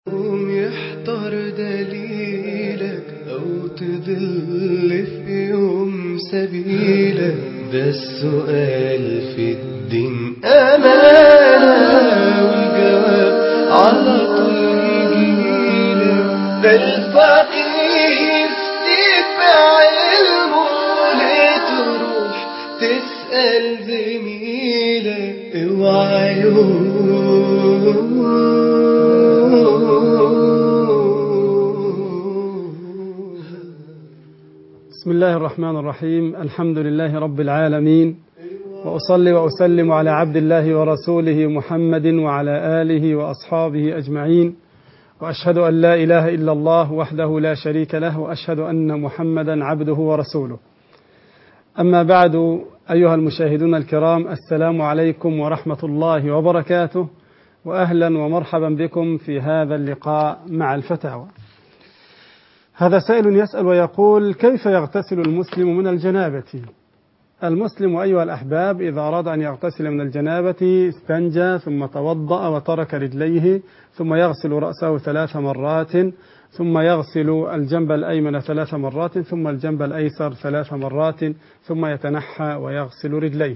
يحتار دليلك أو تضل في يوم سبيلك، ده السؤال في الدين أمانة، والجواب على طول يجيلك. ده الفقيه يفتيك بعلمه، ليه تروح تسأل زميلك؟ اوعى بسم الله الرحمن الرحيم. الحمد لله رب العالمين، وأصلي وأسلم على عبد الله ورسوله محمد وعلى آله وأصحابه أجمعين، وأشهد أن لا إله إلا الله وحده لا شريك له، وأشهد أن محمدا عبده ورسوله. أما بعد، أيها المشاهدون الكرام، السلام عليكم ورحمة الله وبركاته، وأهلا ومرحبا بكم في هذا اللقاء مع الفتاوى. هذا سائل يسأل ويقول: كيف يغتسل المسلم من الجنابة؟ المسلم أيها الأحباب إذا أراد أن يغتسل من الجنابة استنجى ثم توضأ وترك رجليه، ثم يغسل رأسه 3 مرات، ثم يغسل الجنب الأيمن 3 مرات، ثم الجنب الأيسر 3 مرات، ثم يتنحى ويغسل رجليه.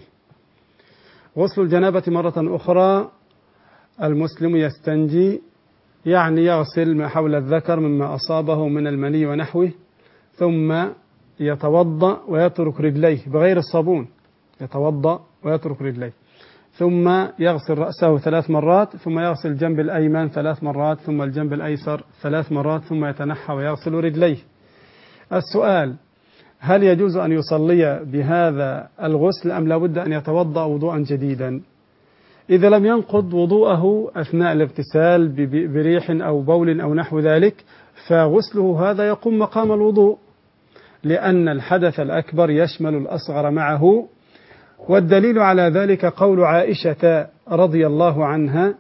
غسل الجنابة مرة أخرى: المسلم يستنجي، يعني يغسل ما حول الذكر مما أصابه من المني ونحوه، ثم يتوضأ ويترك رجليه بغير الصابون، يتوضأ ويترك رجليه، ثم يغسل رأسه 3 مرات، ثم يغسل الجنب الأيمن 3 مرات، ثم الجنب الأيسر 3 مرات، ثم يتنحى ويغسل رجليه. السؤال: هل يجوز أن يصلي بهذا الغسل أم لابد أن يتوضأ وضوءا جديدا؟ إذا لم ينقض وضوءه أثناء الاغتسال بريح أو بول أو نحو ذلك، فغسله هذا يقوم مقام الوضوء، لأن الحدث الأكبر يشمل الأصغر معه. والدليل على ذلك قول عائشة رضي الله عنها: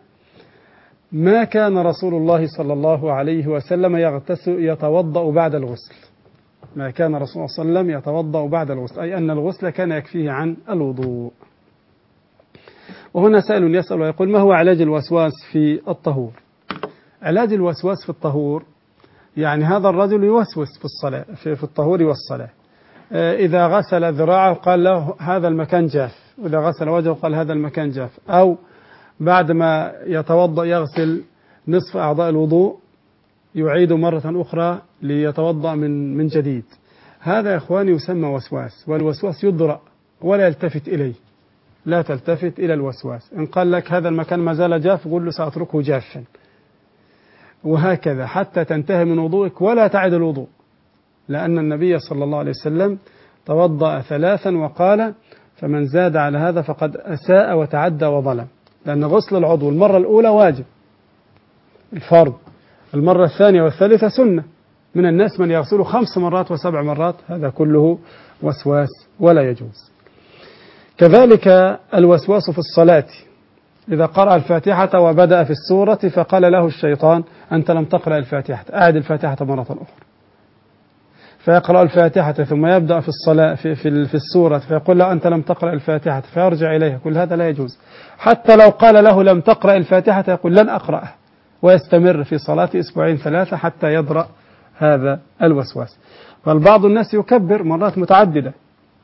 ما كان رسول الله صلى الله عليه وسلم يتوضأ بعد الغسل. ما كان رسول الله صلى الله عليه وسلم يتوضأ بعد الغسل، أي أن الغسل كان يكفيه عن الوضوء. وهنا سائل يسأل ويقول: ما هو علاج الوسواس في الطهور؟ علاج الوسواس في الطهور يعني هذا الرجل يوسوس في الصلاة، في الطهور والصلاة. إذا غسل ذراعه قال له هذا المكان جاف، وإذا غسل وجهه قال هذا المكان جاف، أو بعد ما يتوضأ يغسل نصف أعضاء الوضوء يعيد مرة أخرى ليتوضأ من جديد. هذا يا إخواني يسمى وسواس، والوسواس يدرأ ولا يلتفت إليه. لا تلتفت إلى الوسواس. إن قال لك هذا المكان ما زال جاف، قل له سأتركه جافا، وهكذا حتى تنتهي من وضوءك ولا تعد الوضوء، لأن النبي صلى الله عليه وسلم توضأ 3 وقال: فمن زاد على هذا فقد أساء وتعدى وظلم. لأن غسل العضو المرة الأولى واجب الفرض، المرة الثانية والثالثة سنة. من الناس من يغسل 5 مرات و7 مرات، هذا كله وسواس ولا يجوز. كذلك الوسواس في الصلاة: إذا قرأ الفاتحة وبدأ في السورة فقال له الشيطان: أنت لم تقرأ الفاتحة، أعد الفاتحة مرة أخرى. فيقرأ الفاتحة ثم يبدأ في الصلاة في السورة، فيقول له: أنت لم تقرأ الفاتحة، فيرجع إليها. كل هذا لا يجوز. حتى لو قال له لم تقرأ الفاتحة يقول: لن أقرأها، ويستمر في صلاة 2 3 حتى يدرأ هذا الوسواس. فالبعض الناس يكبر مرات متعددة،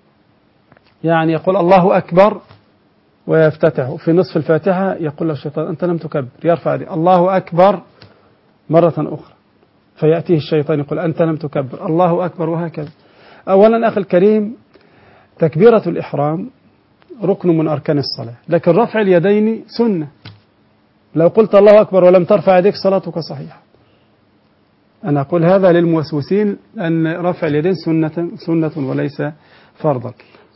يعني يقول الله أكبر ويفتتح في نصف الفاتحة، يقول له الشيطان: أنت لم تكبر، يرفع يده الله أكبر مرة أخرى، فيأتيه الشيطان يقول: أنت لم تكبر، الله أكبر، وهكذا. أولا أخي الكريم، تكبيرة الإحرام ركن من أركان الصلاة، لكن رفع اليدين سنة. لو قلت الله أكبر ولم ترفع يديك صلاتك صحيحة. أنا أقول هذا للموسوسين، أن رفع اليدين سنة وليس فرضا.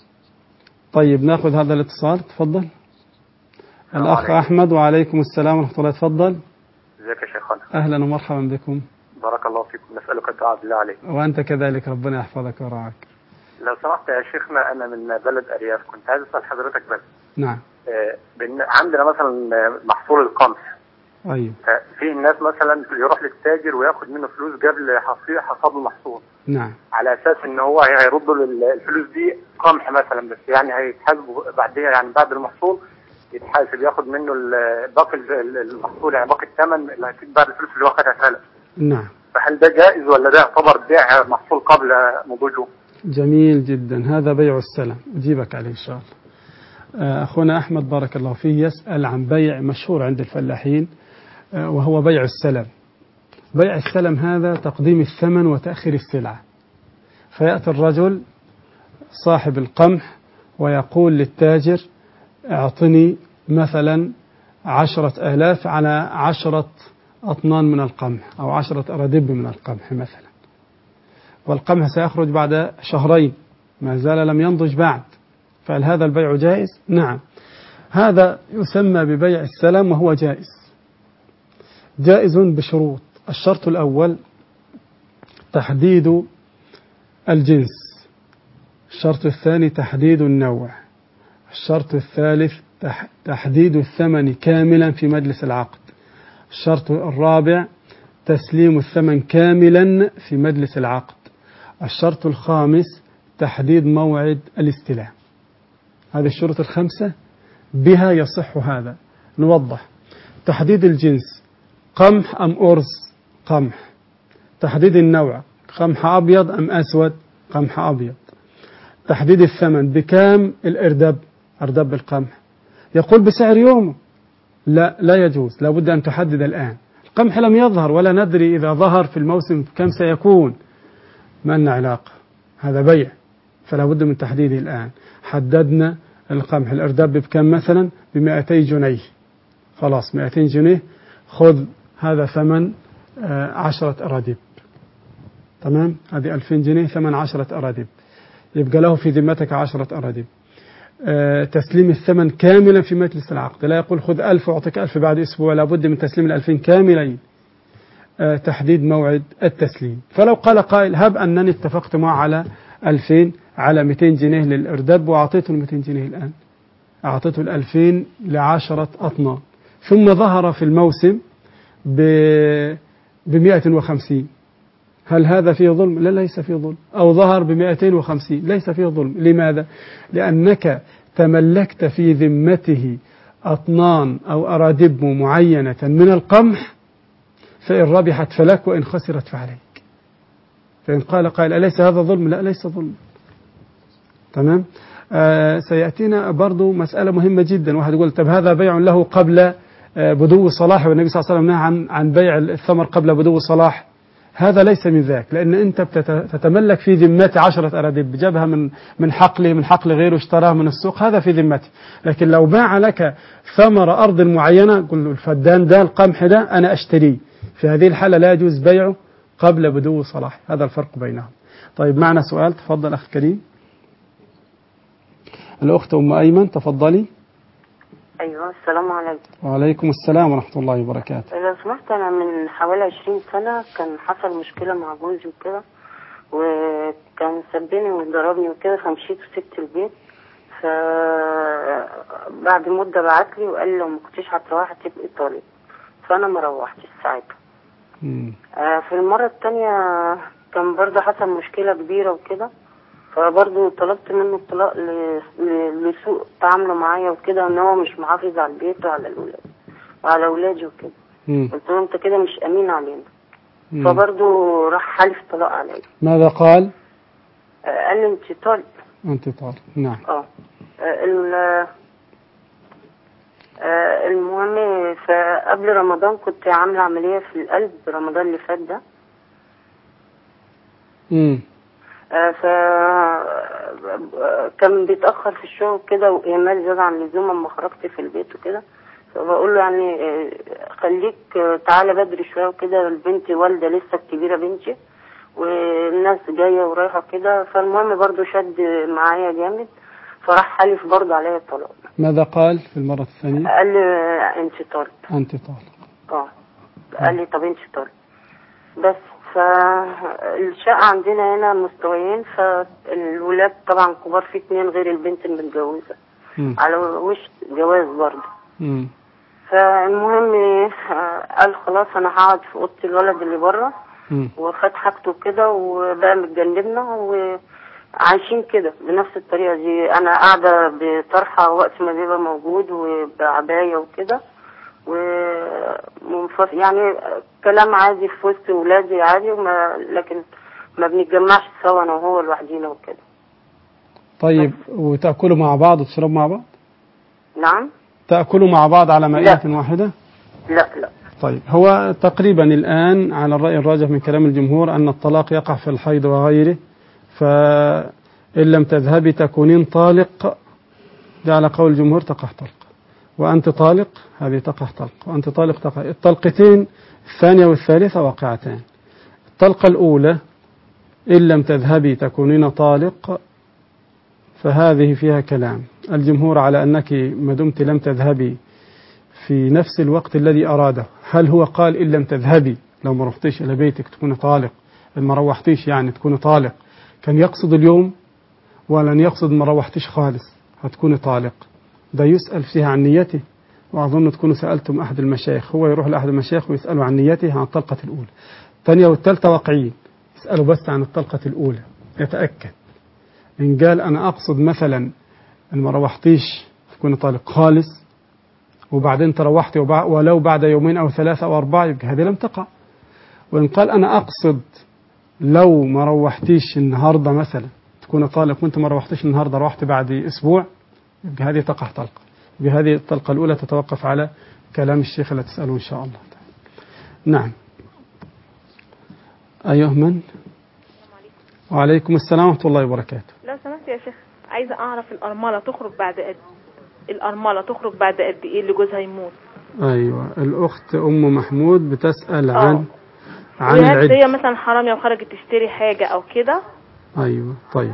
طيب نأخذ هذا الاتصال، تفضل. الأخ أحمد. وعليكم السلام ورحمة الله، تفضل. ازيك يا شيخنا؟ أهلا ومرحبا بكم. بارك الله فيكم. نسألك الدعاء بالله عليك. وأنت كذلك، ربنا يحفظك ورعاك. لو سمحت يا شيخنا، أنا من بلد أرياف، كنت عايز أسأل حضرتك بس. نعم. عندنا مثلا محصول القمح. أيوه. في الناس مثلا يروح للتاجر وياخد منه فلوس قبل حصاد المحصول. نعم. على أساس إن هو هيرد له الفلوس دي قمح مثلا، بس يعني هيتحاسبوا بعدها، يعني بعد المحصول يتحاسب ياخد منه باقي المحصول، يعني باقي الثمن اللي هيفيد بعد الفلوس اللي هو خدها سلف. نعم. فهل ده جائز ولا ده يعتبر بيع محصول قبل نضوجه؟ جميل جدا، هذا بيع السلم، أجيبك عليه إن شاء الله. أخونا أحمد بارك الله فيه يسأل عن بيع مشهور عند الفلاحين، وهو بيع السلم. بيع السلم هذا تقديم الثمن وتأخير السلعة. فيأتي الرجل صاحب القمح ويقول للتاجر اعطني مثلا 10,000 على 10 أطنان من القمح أو 10 أرادب من القمح مثلا، والقمح سيخرج بعد شهرين، ما زال لم ينضج بعد، فهل هذا البيع جائز؟ نعم، هذا يسمى ببيع السلم وهو جائز. جائز بشروط. الشرط الأول تحديد الجنس، الشرط الثاني تحديد النوع، الشرط الثالث تحديد الثمن كاملا في مجلس العقد، الشرط الرابع تسليم الثمن كاملا في مجلس العقد، الشرط الخامس تحديد موعد الاستلام. هذه الشروط الخمسة بها يصح هذا. نوضح: تحديد الجنس، قمح أم أرز؟ قمح. تحديد النوع، قمح أبيض أم أسود؟ قمح أبيض. تحديد الثمن، بكام الإردب، أردب القمح؟ يقول بسعر يومه. لا يجوز، لابد أن تحدد الآن. القمح لم يظهر ولا ندري إذا ظهر في الموسم كم سيكون، ما لنا علاقة، هذا بيع، فلا بد من تحديده الآن. حددنا القمح الأردب بكم مثلا؟ ب200 جنيه، خلاص 200 جنيه خذ هذا ثمن 10 أرادب، تمام، هذه 2000 جنيه ثمن 10 أرادب، يبقى له في ذمتك 10 أرادب. تسليم الثمن كاملا في مجلس العقد، لا يقول خذ 1000 وأعطيك 1000 بعد أسبوع، لا بد من تسليم 2000 كاملين. تحديد موعد التسليم، فلو قال قائل هب أنني اتفقت معه على 2000 على 200 جنيه للإردب وأعطيته 200 جنيه الآن، أعطيته 2000 ل10 أطنان، ثم ظهر في الموسم ب150، هل هذا فيه ظلم؟ لا، ليس فيه ظلم. أو ظهر ب250، ليس فيه ظلم. لماذا؟ لأنك تملكت في ذمته أطنان أو أرادب معينة من القمح، فإن ربحت فلك وإن خسرت فعليك. فإن قال قائل أليس هذا ظلم؟ لا، ليس ظلم. تمام. سيأتينا برضو مسألة مهمة جدا. واحد يقول طب هذا بيع له قبل بدو صلاح، والنبي صلى الله عليه وسلم نهى عن بيع الثمر قبل بدو صلاح. هذا ليس من ذاك، لأن أنت تتملك في ذمتي 10 أرادب، جابها من حقله، من حقل غيره، اشتراها من السوق، هذا في ذمتي. لكن لو باع لك ثمر أرض معينة، قل له الفدان ده، القمح ده أنا أشتريه، في هذه الحالة لا يجوز بيعه قبل بدو صلاح. هذا الفرق بينهم. طيب معنا سؤال، تفضل أخ كريم. الأخت أم أيمن، تفضلي. أيوة، السلام عليكم. وعليكم السلام ورحمة الله وبركاته. لو سمحت، أنا من حوالي 20 سنة كان حصل مشكلة مع جوزي وكده، وكان سبني وضربني وكده، فمشيت وسبت البيت. فبعد مدة بعتلي وقال لي لو ما كنتش هتروحي هتبقي طالب، فأنا ما روحتش ساعتها. في المرة التانية كان برضه حصل مشكلة كبيرة وكده، فبرضه طلبت منه الطلاق لسوء تعامله معايا وكده، ان هو مش محافظ على البيت وعلى الاولاد وعلى اولادي وكده. قلت له انت كده مش امين علينا. فبرضه راح حلف طلاق عليا. ماذا قال؟ قال لي انت طالق. انت طالق، نعم. المهم، فقبل رمضان كنت عامله عمليه في القلب، رمضان اللي فات ده. فكان بيتأخر في الشغل كده، وإهمال زاد عن اللزوم لما خرجت في البيت وكده. فبقول له يعني خليك تعالى بدري شوية وكده، البنت والدة لسه الكبيرة بنتي، والناس جاية ورايحة كده. فالمهم برضو شد معايا جامد، فراح حلف برضو عليا الطلاق. ماذا قال في المرة الثانية؟ قال لي انت طالق. انت طالق. قال لي طب انت طالق بس. فالشقة عندنا هنا مستويين، فالولاد طبعا كبار، في 2 غير البنت المتجوزة على وش جواز برضه. فالمهم قال خلاص انا هقعد في اوضه الولد اللي بره، وخد حاجته كده وبقى متجنبنا. عايشين كده بنفس الطريقة دي. أنا قاعدة بطرحة وقت ما بيبقى موجود وبعباية وكده يعني كلام عادي في وسط ولادي عادي لكن ما بنتجمعش سوا أنا وهو لوحدينا وكده. طيب وتأكلوا مع بعض وتشربوا مع بعض؟ نعم. تأكلوا مع بعض على مائدة واحدة؟ لا. طيب هو تقريبا الآن على الرأي الراجح من كلام الجمهور أن الطلاق يقع في الحيض وغيره، فإن لم تذهبي تكونين طالق، ده على قول الجمهور تقع طلق، وأنت طالق هذه تقع طلق، وأنت طالق تقع. الطلقتين الثانية والثالثة واقعتان. الطلقة الأولى إن لم تذهبي تكونين طالق فهذه فيها كلام. الجمهور على أنك ما دمت لم تذهبي في نفس الوقت الذي أراده. هل هو قال إن لم تذهبي لو ما رحتيش إلى بيتك تكون طالق، إن ما روحتيش يعني تكون طالق، كان يقصد اليوم ولن يقصد ما روحتيش خالص هتكون طالق؟ ده يسأل فيها عن نيته، وأظن تكونوا سألتم أحد المشايخ، هو يروح لأحد المشايخ ويسألوا عن نيته عن الطلقة الأولى. الثانية والثالثة واقعين، يسألوا بس عن الطلقة الأولى يتأكد. إن قال أنا أقصد مثلا إن ما روحتيش تكون طالق خالص وبعدين تروحتي ولو بعد يومين أو ثلاثة أو أربعة يبقى هذه لم تقع. وإن قال أنا أقصد لو ما روحتيش النهاردة مثلا تكون طالق وأنت ما روحتيش النهاردة روحت بعد أسبوع يبقى هذه تقع طلقة. يبقى هذه الطلقة الأولى تتوقف على كلام الشيخ اللي تسأله إن شاء الله. نعم. أيها من؟ وعليكم السلام ورحمة الله وبركاته. لو سمحت يا شيخ عايزة أعرف الأرملة تخرج بعد قد إيه اللي جوزها يموت؟ أيوة الأخت أم محمود بتسأل عن العدة. هي مثلا حرامية وخرجت تشتري حاجة أو كده. أيوة طيب.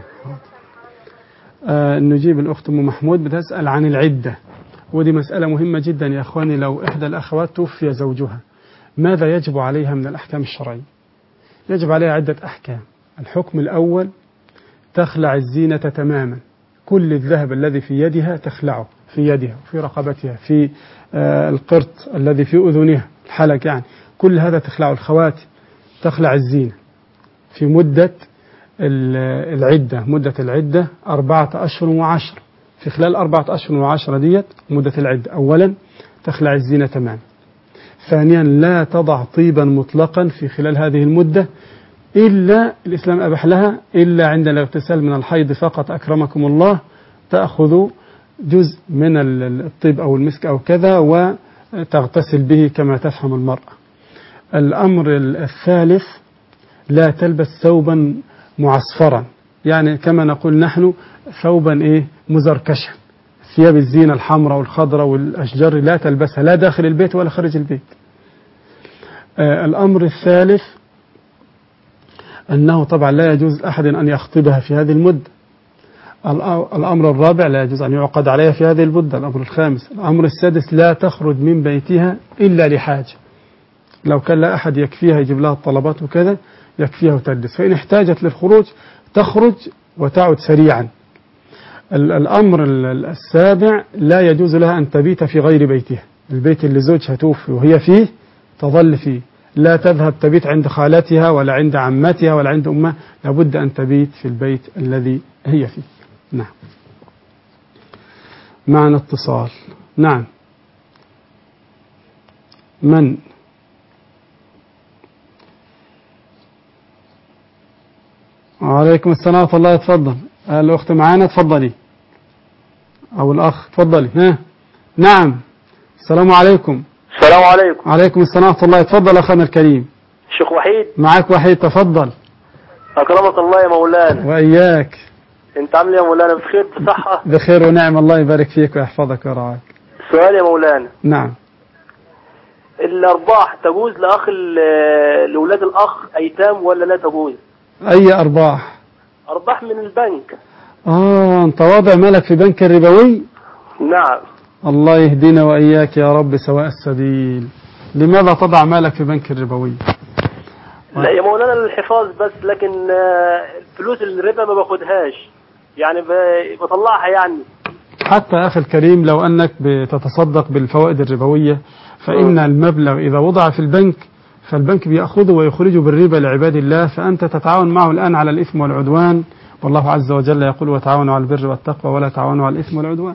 نجيب الأخت أم محمود بتسأل عن العدة، ودي مسألة مهمة جدا يا أخواني. لو إحدى الأخوات توفي زوجها ماذا يجب عليها من الأحكام الشرعية؟ يجب عليها عدة أحكام. الحكم الأول تخلع الزينة تماما، كل الذهب الذي في يدها تخلعه، في يدها وفي رقبتها، في القرط الذي في أذنها، الحلق يعني، كل هذا تخلعه. الخواتم تخلع الزينة في مدة العدة. مدة العدة 4 أشهر و10. في خلال 4 أشهر و10 ديت مدة العدة. أولا تخلع الزينة تماما. ثانيا لا تضع طيبا مطلقا في خلال هذه المدة إلا الإسلام أباح لها إلا عند الاغتسال من الحيض فقط أكرمكم الله، تأخذ جزء من الطيب أو المسك أو كذا وتغتسل به كما تفهم المرأة. الأمر الثالث لا تلبس ثوبا معصفرا، يعني كما نقول نحن ثوبا مزركشا. ثياب الزينة الحمراء والخضراء والأشجار لا تلبسها لا داخل البيت ولا خارج البيت. الأمر الثالث أنه طبعا لا يجوز أحد أن يخطبها في هذه المدة. الأمر الرابع لا يجوز أن يعقد عليها في هذه المدة. الأمر الخامس. الأمر السادس لا تخرج من بيتها إلا لحاجة، لو كان لا أحد يكفيها يجيب لها الطلبات وكذا يكفيها وتلبس، فإن احتاجت للخروج تخرج وتعود سريعا. الأمر السابع لا يجوز لها أن تبيت في غير بيتها، البيت اللي زوجها توفي وهي فيه تظل فيه، لا تذهب تبيت عند خالتها ولا عند عمتها ولا عند أمها، لابد أن تبيت في البيت الذي هي فيه. نعم. معنا اتصال. نعم. من؟ وعليكم السلام ورحمة الله. تفضل الأخت معانا، تفضلي، أو الأخ تفضلي. ها. نعم. السلام عليكم. السلام عليكم. وعليكم السلام ورحمة الله. تفضل أخنا الكريم. شيخ وحيد. معك وحيد، تفضل. أكرمك الله يا مولانا. وإياك. أنت عامل يا مولانا؟ بخير بصحة؟ بخير ونعم، الله يبارك فيك ويحفظك ويرعاك. سؤال يا مولانا. نعم. الأرباح تجوز لأولاد الأخ أيتام ولا لا تجوز؟ أي أرباح؟ أرباح من البنك. أنت واضع مالك في بنك الربوي؟ نعم. الله يهدينا وإياك يا رب سواء السبيل. لماذا تضع مالك في بنك الربوي؟ لا يا مولانا للحفاظ بس، لكن الفلوس الربا ما باخدهاش، يعني بطلعها يعني. حتى يا أخي الكريم لو أنك بتتصدق بالفوائد الربوية فإن المبلغ إذا وضع في البنك فالبنك بيأخذه ويخرجه بالربا لعباد الله، فأنت تتعاون معه الآن على الإثم والعدوان والله عز وجل يقول وتعاونوا على البر والتقوى ولا تعاونوا على الإثم والعدوان.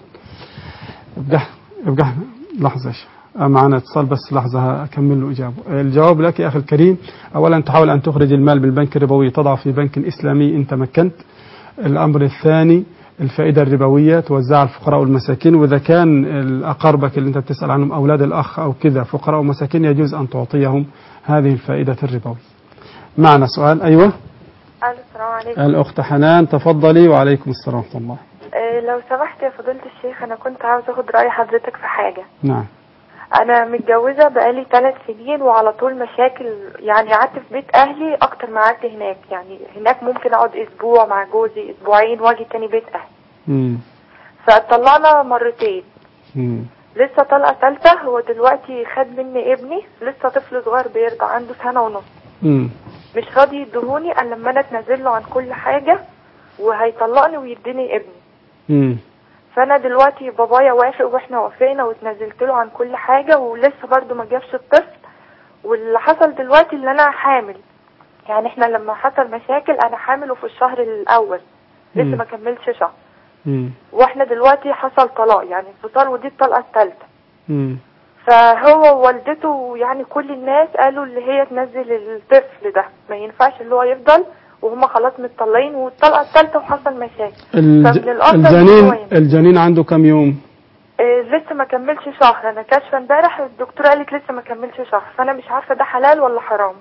ابقى لحظة معنا اتصال بس لحظة أكمل له إجابة. الجواب لك يا أخي الكريم، أولا تحاول أن تخرج المال بالبنك الربوي تضع في بنك إسلامي إن تمكنت. الأمر الثاني الفائدة الربوية توزعها على الفقراء والمساكين، وإذا كان أقاربك اللي أنت بتسأل عنهم أولاد الأخ أو كذا فقراء ومساكين يجوز أن تعطيهم هذه الفائدة الربوية. معنا سؤال. أيوة السلام عليكم. الأخت حنان تفضلي. وعليكم السلام ورحمة الله. لو سمحت يا فضيلة الشيخ، أنا كنت عاوز أخد رأي حضرتك في حاجة. نعم. أنا متجوزة بقالي 3 سنين وعلى طول مشاكل، يعني قعدت في بيت أهلي أكتر ما قعدت هناك، يعني هناك ممكن أقعد أسبوع مع جوزي، أسبوعين، واجي تاني بيت أهلي. فطلعنا مرتين. لسه طلقة ثالثة. هو دلوقتي خد مني ابني لسه طفل صغير بيرضع عنده 1.5 سنة. مش راضي يدهوني الا لما انا اتنازل له عن كل حاجة، وهيطلقني ويديني ابني. فانا دلوقتي بابايا وافق واحنا وافقنا واتنازلت له عن كل حاجة، ولسه برضو ما جابش الطفل. واللي حصل دلوقتي اللي انا حامل، يعني احنا لما حصل مشاكل انا حامل في الشهر الاول لسه ما كملش شهر. واحنا دلوقتي حصل طلاق، يعني انفصال، ودي الطلقة الثالثة. فهو ووالدته يعني كل الناس قالوا اللي هي تنزل الطفل ده، ما ينفعش اللي هو يفضل وهم خلاص متطلقين، والطلقة الثالثة وحصل مشاكل. الجنين عنده كم يوم؟ لسه ما كملش شهر. انا كاشفه امبارح الدكتوره قالت لسه ما كملش شهر، فانا مش عارفه ده حلال ولا حرام.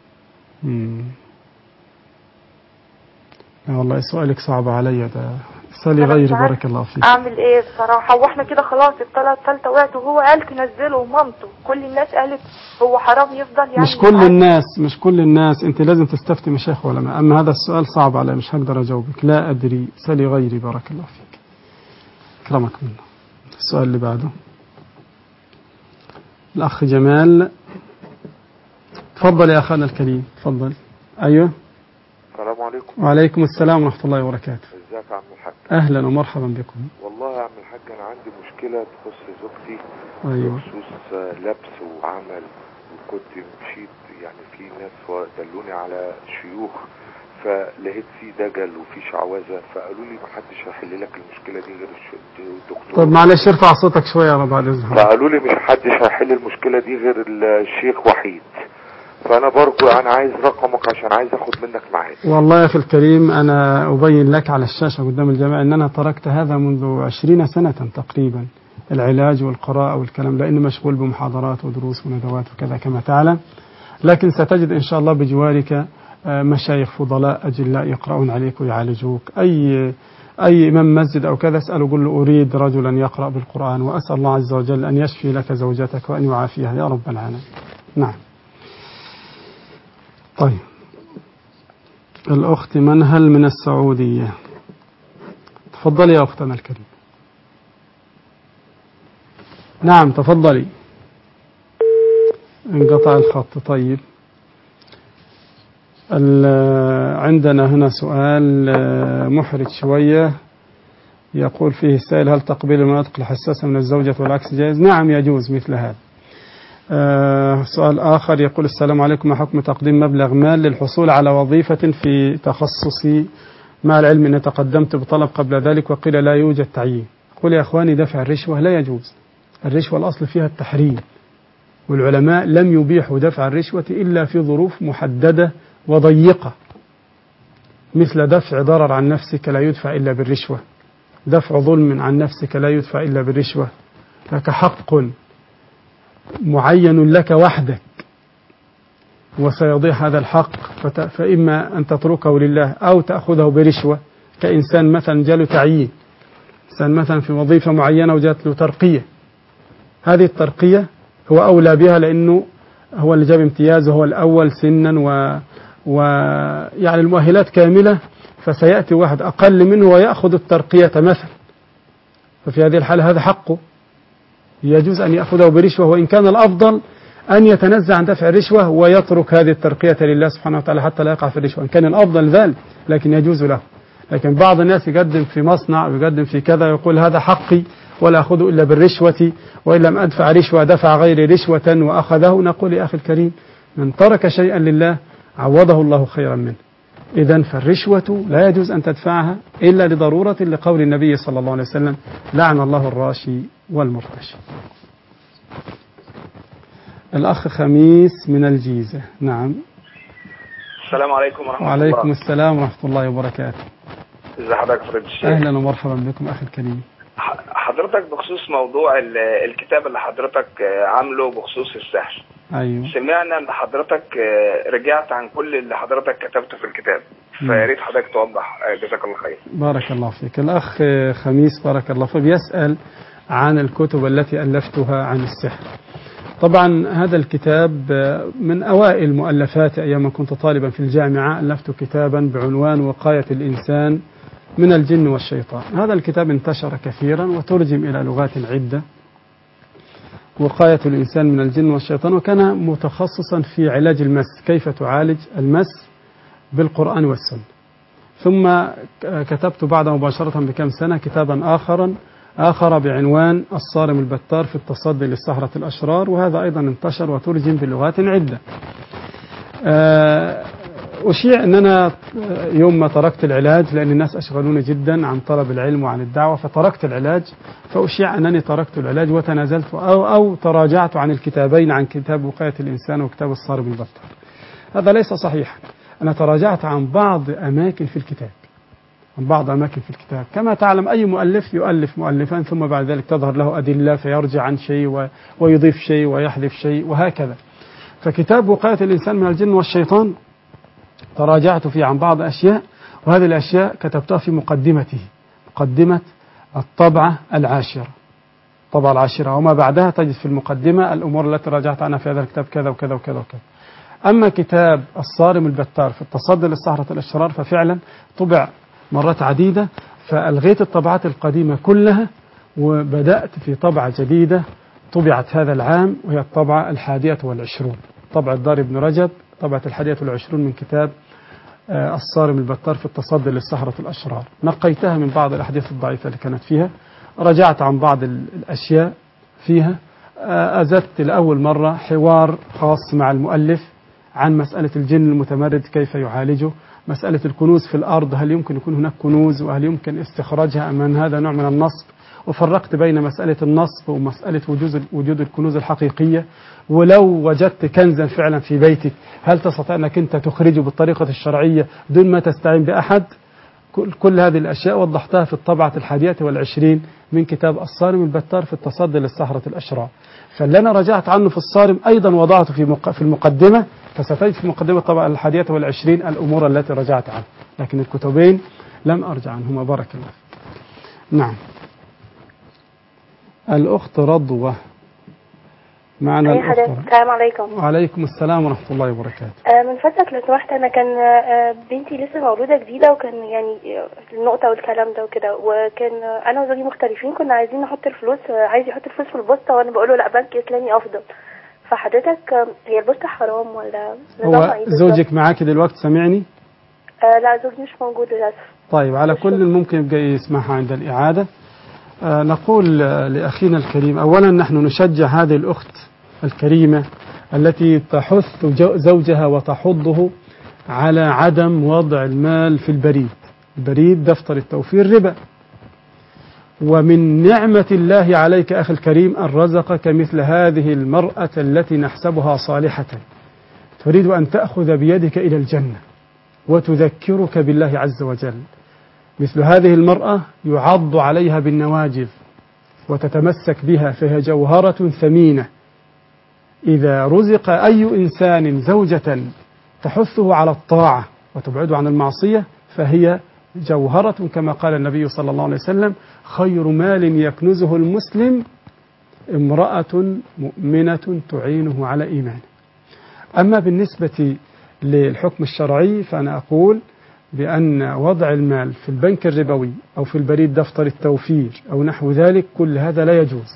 لا والله سؤالك صعب عليا، ده سالي غيري بارك الله فيك. اعمل ايه بصراحه؟ واحنا كده خلاص الطلقه الثالثه وقعت، وهو قال تنزله، ومامته كل الناس قالت هو حرام يفضل. يعني مش كل الناس انت لازم تستفتي مشايخ علماء. اما هذا السؤال صعب علي، مش هقدر اجاوبك، لا ادري، سالي غيري بارك الله فيك. اكرمك منه. السؤال اللي بعده الاخ جمال. تفضل يا اخانا الكريم، تفضل. ايوه. السلام عليكم. وعليكم السلام ورحمة الله وبركاته. ازيك يا عم الحاج؟ أهلا ومرحبا بكم. والله يا عم الحاج أنا عندي مشكلة تخص زوجتي. أيوة. بخصوص لبس وعمل، وكنت مشيت يعني في ناس دلوني على شيوخ، فلقيت في دجل وفي شعوذة، فقالوا لي محدش هيحل لك المشكلة دي غير الدكتور. طب معلش ارفع صوتك شوية يا رب على إذنك. فقالوا لي مش حدش هيحل المشكلة دي غير الشيخ وحيد، فأنا برضو أنا عايز رقمك عشان عايز أخد منك معايا. والله يا أخي الكريم أنا أبين لك على الشاشة قدام الجميع أن أنا تركت هذا منذ 20 سنة تقريبا، العلاج والقراءة والكلام، لأني مشغول بمحاضرات ودروس وندوات وكذا كما تعلم. لكن ستجد إن شاء الله بجوارك مشايخ فضلاء أجلاء يقرؤون عليك ويعالجوك. أي إمام مسجد أو كذا اسأله قل له أريد رجلا يقرأ بالقرآن، وأسأل الله عز وجل أن يشفي لك زوجتك وأن يعافيها يا رب العالمين. نعم. طيب الأخت منهل من السعودية، تفضلي يا أختنا الكريم. نعم تفضلي. انقطع الخط. طيب عندنا هنا سؤال محرج شوية، يقول فيه السائل هل تقبيل المناطق الحساسة من الزوجة والعكس جائز؟ نعم يجوز مثل هذا. سؤال آخر يقول السلام عليكم، ما حكم تقديم مبلغ مال للحصول على وظيفة في تخصصي مع العلم أني تقدمت بطلب قبل ذلك وقيل لا يوجد تعيين؟ قل يا أخواني دفع الرشوة لا يجوز. الرشوة الأصل فيها التحريم، والعلماء لم يبيحوا دفع الرشوة إلا في ظروف محددة وضيقة، مثل دفع ضرر عن نفسك لا يدفع إلا بالرشوة، دفع ظلم عن نفسك لا يدفع إلا بالرشوة، لك حق معين لك وحدك وسيضيع هذا الحق، فإما أن تتركه لله أو تأخذه برشوة. كإنسان مثلا جاله تعيين، إنسان مثلا في وظيفة معينة وجات له ترقية، هذه الترقية هو أولى بها لأنه هو اللي جاب امتياز وهو الأول سنا ويعني المؤهلات كاملة، فسيأتي واحد أقل منه ويأخذ الترقية مثلا، ففي هذه الحالة هذا حقه، يجوز أن يأخذه برشوة، وإن كان الأفضل أن يتنزع عن دفع الرشوة ويترك هذه الترقية لله سبحانه وتعالى حتى لا يقع في الرشوة، إن كان الأفضل ذلك، لكن يجوز له. لكن بعض الناس يقدم في مصنع ويقدم في كذا يقول هذا حقي ولا أخذه إلا بالرشوة، وإن لم أدفع رشوة دفع غير رشوة وأخذه. نقول يا أخي الكريم من ترك شيئا لله عوضه الله خيرا منه، إذن فالرشوة لا يجوز أن تدفعها إلا لضرورة، لقول النبي صلى الله عليه وسلم: لعن الله الراشي والمرتشي. الأخ خميس من الجيزة. نعم. السلام عليكم ورحمة الله. وعليكم السلام ورحمة الله وبركاته. ازي حضرتك فضيلة الشيخ؟ أهلا ومرحبا بكم أخي الكريم. حضرتك بخصوص موضوع الكتاب اللي حضرتك عامله بخصوص السحر. أيوه. سمعنا ان حضرتك رجعت عن كل اللي حضرتك كتبته في الكتاب، فيا ريت حضرتك توضح. جزاك الله خير. بارك الله فيك. الأخ خميس بارك الله فيك بيسأل عن الكتب التي ألفتها عن السحر. طبعا هذا الكتاب من أوائل مؤلفاتي أيام كنت طالبا في الجامعة. ألفت كتابا بعنوان وقاية الإنسان من الجن والشيطان. هذا الكتاب انتشر كثيرا وترجم إلى لغات عدة. وقاية الإنسان من الجن والشيطان، وكان متخصصا في علاج المس، كيف تعالج المس بالقرآن والسنة. ثم كتبت بعد مباشرة بكم سنة كتابا آخر بعنوان الصارم البتار في التصدي للسحرة الأشرار، وهذا أيضا انتشر وترجم بلغات عدة. أشيع أن أنا يوم ما تركت العلاج، لأن الناس أشغلوني جدا عن طلب العلم وعن الدعوة، فتركت العلاج. فأشيع أنني تركت العلاج وتنازلت أو تراجعت عن الكتابين، عن كتاب وقاية الإنسان وكتاب الصارم البتار. هذا ليس صحيحا. أنا تراجعت عن بعض أماكن في الكتاب، كما تعلم أي مؤلف يؤلف مؤلفا ثم بعد ذلك تظهر له أدلة فيرجع عن شيء ويضيف شيء ويحذف شيء وهكذا. فكتاب وقاية الإنسان من الجن والشيطان تراجعت فيه عن بعض أشياء، وهذه الأشياء كتبتها في مقدمته، مقدمة الطبعة العاشرة. وما بعدها تجد في المقدمة الأمور التي راجعت عنها في هذا الكتاب كذا وكذا وكذا وكذا. أما كتاب الصارم البتار في التصدي للسحرة الأشرار ففعلا طبع مرات عديدة، فألغيت الطبعات القديمة كلها وبدأت في طبعة جديدة طبعت هذا العام، وهي الطبعة 21، طبعة دار ابن رجب، طبعة 21 من كتاب الصارم البتار في التصدي للسحرة الأشرار. نقيتها من بعض الأحاديث الضعيفة اللي كانت فيها، رجعت عن بعض الأشياء فيها، أزدت لأول مرة حوار خاص مع المؤلف عن مسألة الجن المتمرد كيف يعالجه، مسألة الكنوز في الأرض، هل يمكن يكون هناك كنوز وهل يمكن استخراجها أم أن هذا نوع من النصب. وفرقت بين مسألة النصب ومسألة وجود الكنوز الحقيقية. ولو وجدت كنزا فعلا في بيتك، هل تستطيع أنك أنت تخرجه بالطريقة الشرعية دون ما تستعين بأحد؟ كل هذه الأشياء وضحتها في الطبعة 21 من كتاب الصارم البتار في التصدي للسحرة الأشرار. فاللي أنا رجعت عنه في الصارم أيضا وضعته في المقدمة، فستجد في مقدمة الطبعة 21 الأمور التي رجعت عنها، لكن الكتبين لم أرجع عنهما. بارك الله. نعم. الأخت رضوة معنا. السلام عليكم. وعليكم السلام ورحمة الله وبركاته. من فضلك لو سمحت، أنا كان بنتي لسه مولودة جديدة، وكان يعني النقطة والكلام ده وكده، وكان أنا وزوجي مختلفين، كنا عايزين نحط الفلوس، عايز يحط الفلوس في البوسطة، وأنا بقوله لا، بنك إسلامي أفضل. فحضرتك هي البوسطة حرام ولا نظامها إيه؟ زوجك معاك دلوقتي سامعني؟ لا، زوجي مش موجود للأسف. طيب، على كل ممكن يبقى يسمعها عند الإعادة. نقول لأخينا الكريم، أولا نحن نشجع هذه الأخت الكريمة التي تحث زوجها وتحضه على عدم وضع المال في البريد دفتر التوفير ربا. ومن نعمة الله عليك أخي الكريم أن رزقك مثل هذه المرأة التي نحسبها صالحة، تريد أن تأخذ بيدك إلى الجنة وتذكرك بالله عز وجل. مثل هذه المرأة يعض عليها بالنواجذ وتتمسك بها، فهي جوهرة ثمينة. إذا رزق أي إنسان زوجة تحثه على الطاعة وتبعده عن المعصية فهي جوهرة، كما قال النبي صلى الله عليه وسلم: خير مال يكنزه المسلم امرأة مؤمنة تعينه على إيمانه. أما بالنسبة للحكم الشرعي فأنا أقول بأن وضع المال في البنك الربوي أو في البريد دفتر التوفير أو نحو ذلك، كل هذا لا يجوز.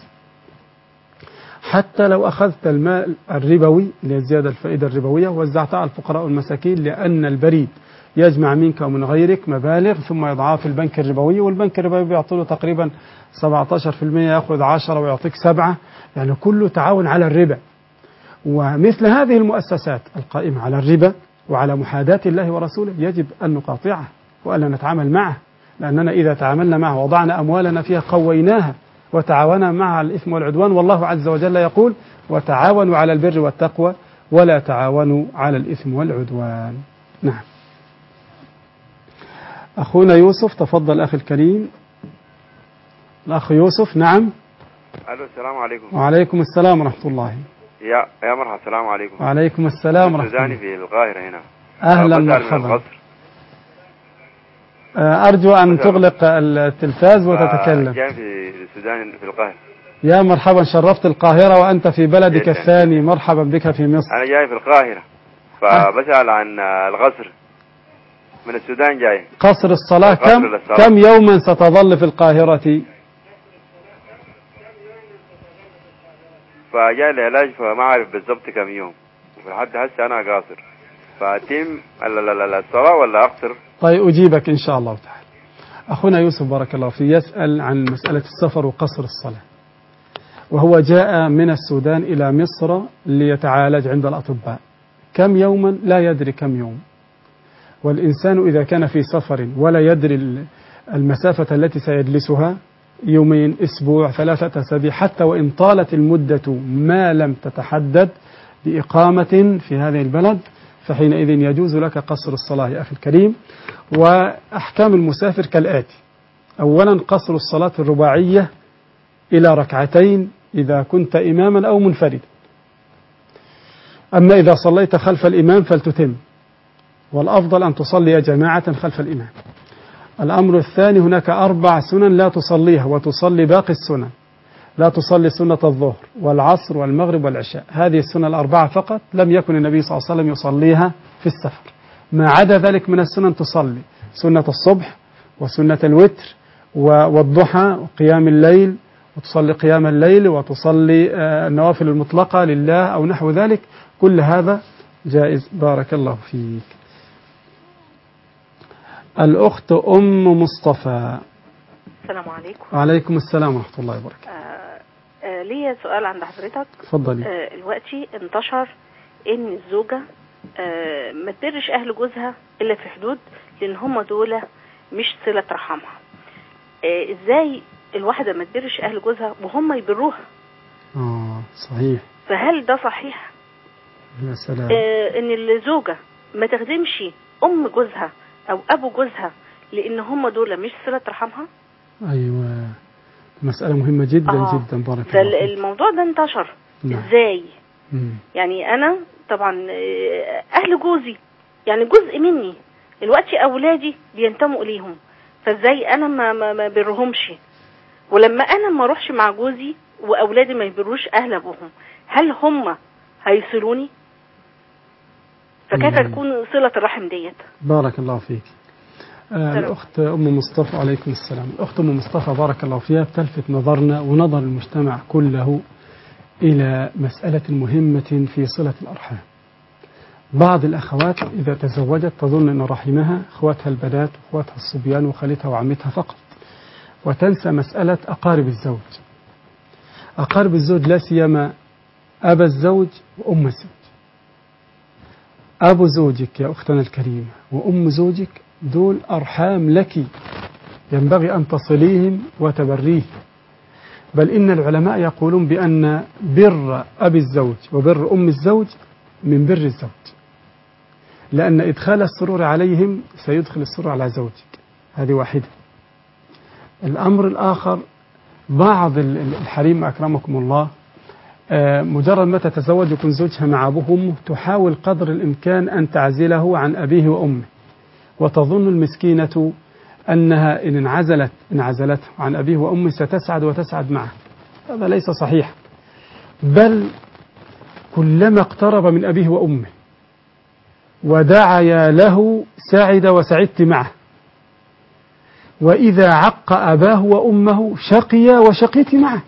حتى لو أخذت المال الربوي لزيادة الفائدة الربوية ووزعتها على الفقراء والمساكين، لأن البريد يجمع منك ومن غيرك مبالغ ثم يضعها في البنك الربوي، والبنك الربوي بيعطيه تقريبا 17%، يأخذ 10 ويعطيك 7، يعني كله تعاون على الربا. ومثل هذه المؤسسات القائمة على الربا وعلى محاداة الله ورسوله يجب أن نقاطعه وألا نتعامل معه، لأننا إذا تعاملنا معه وضعنا أموالنا فيها قويناها وتعاوننا معه على الإثم والعدوان، والله عز وجل يقول وتعاونوا على البر والتقوى ولا تعاونوا على الإثم والعدوان. نعم. أخونا يوسف، تفضل أخي الكريم. الأخ يوسف. نعم. ألو، السلام عليكم. وعليكم السلام ورحمة الله. يا مرحبا. السلام عليكم. وعليكم السلام ورحمة الله. سوداني في القاهرة هنا. أهلا مرحبا. أرجو أن تغلق التلفاز وتتكلم. جاي في السودان في القاهرة. يا مرحبا، شرفت القاهرة وأنت في بلدك الثاني. مرحبا بك في مصر. أنا جاي في القاهرة فبسأل عن القصر من السودان جاي. قصر الصلاة كم يوما ستظل في القاهرة؟ فجاي العلاج فما أعرف بالضبط كم يوم، ولحد هسه أنا قاصر، فأتم الصلاة ولا أقصر؟ طيب أجيبك إن شاء الله تعالى. أخونا يوسف بارك الله فيه يسأل عن مسألة السفر وقصر الصلاة، وهو جاء من السودان إلى مصر ليتعالج عند الأطباء. كم يوما؟ لا يدري كم يوم. والإنسان إذا كان في سفر ولا يدري المسافة التي سيجلسها، يومين، أسبوع، 3 أسابيع، حتى وإن طالت المدة ما لم تتحدد بإقامة في هذه البلد، فحينئذ يجوز لك قصر الصلاة يا أخي الكريم. وأحكام المسافر كالآتي: أولا قصر الصلاة الرباعية إلى 2 إذا كنت إماما أو منفردا. أما إذا صليت خلف الإمام فلتتم، والأفضل أن تصلي جماعة خلف الإمام. الأمر الثاني: هناك 4 سنن لا تصليها وتصلي باقي السنن. لا تصلي سنة الظهر والعصر والمغرب والعشاء، هذه السنة 4 فقط، لم يكن النبي صلى الله عليه وسلم يصليها في السفر. ما عدا ذلك من السنن تصلي سنة الصبح وسنة الوتر والضحى وقيام الليل، وتصلي قيام الليل، وتصلي النوافل المطلقة لله أو نحو ذلك، كل هذا جائز. بارك الله فيك. الأخت أم مصطفى. السلام عليكم. وعليكم السلام ورحمة الله وبركاته. ليا سؤال عند حضرتك. اتفضلي. دلوقتي انتشر ان الزوجة ما تبرش اهل جوزها الا في حدود، لان هم دول مش صلة رحمها. ازاي الواحدة ما تبرش اهل جوزها وهم يبروها؟ صحيح. فهل ده صحيح؟ يا سلام. ان الزوجة ما تخدمش ام جوزها او ابو جوزها لان هم دول مش صلة رحمها؟ ايوه، مسألة مهمة جدا جدا. بارك الله فيك. الموضوع ده انتشر. ازاي؟ يعني انا طبعا اهل جوزي يعني جزء مني، دلوقتي اولادي بينتموا اليهم، فازاي انا ما برهمش؟ ولما انا ما اروحش مع جوزي واولادي ما يبروش اهل ابوهم، هل هم هيصلوني؟ فكيف تكون صلة الرحم ديت؟ بارك الله فيك. الأخت أم مصطفى. عليكم السلام. الأخت أم مصطفى بارك الله فيها بتلفت نظرنا ونظر المجتمع كله إلى مسألة مهمة في صلة الأرحام. بعض الأخوات إذا تزوجت تظن أن رحمها أخواتها البنات وأخواتها الصبيان وخالتها وعمتها فقط، وتنسى مسألة أقارب الزوج. أقارب الزوج لا سيما أبا الزوج وأم الزوج. أبو زوجك يا أختنا الكريمة وأم زوجك دول أرحام لك، ينبغي أن تصليهم وتبريه. بل إن العلماء يقولون بأن بر أبي الزوج وبر أم الزوج من بر الزوج، لأن إدخال السرور عليهم سيدخل السرور على زوجك. هذه واحدة. الأمر الآخر: بعض الحريم أكرمكم الله مجرد ما تتزوج يكون زوجها مع أبوه وأمه تحاول قدر الإمكان أن تعزله عن أبيه وأمه، وتظن المسكينة أنها إن انعزلته عن أبيه وأمه ستسعد وتسعد معه. هذا ليس صحيح، بل كلما اقترب من أبيه وأمه ودعيا له سعد وسعدت معه، وإذا عق أباه وأمه شقي وشقيت معه.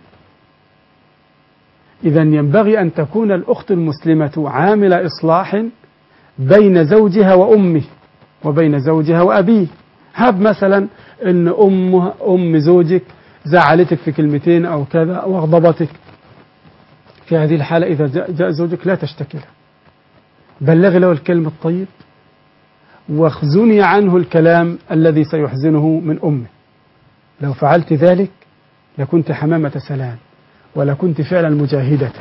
إذا ينبغي أن تكون الأخت المسلمة عاملة إصلاح بين زوجها وأمه وبين زوجها وأبيه. هب مثلا أن أم زوجك زعلتك في كلمتين أو كذا أو أغضبتك، في هذه الحالة إذا جاء زوجك لا تشتكي له، بلغ له الكلمة الطيب واخزني عنه الكلام الذي سيحزنه من أمه. لو فعلت ذلك لكنت حمامة سلام ولكنت فعلا مجاهدة.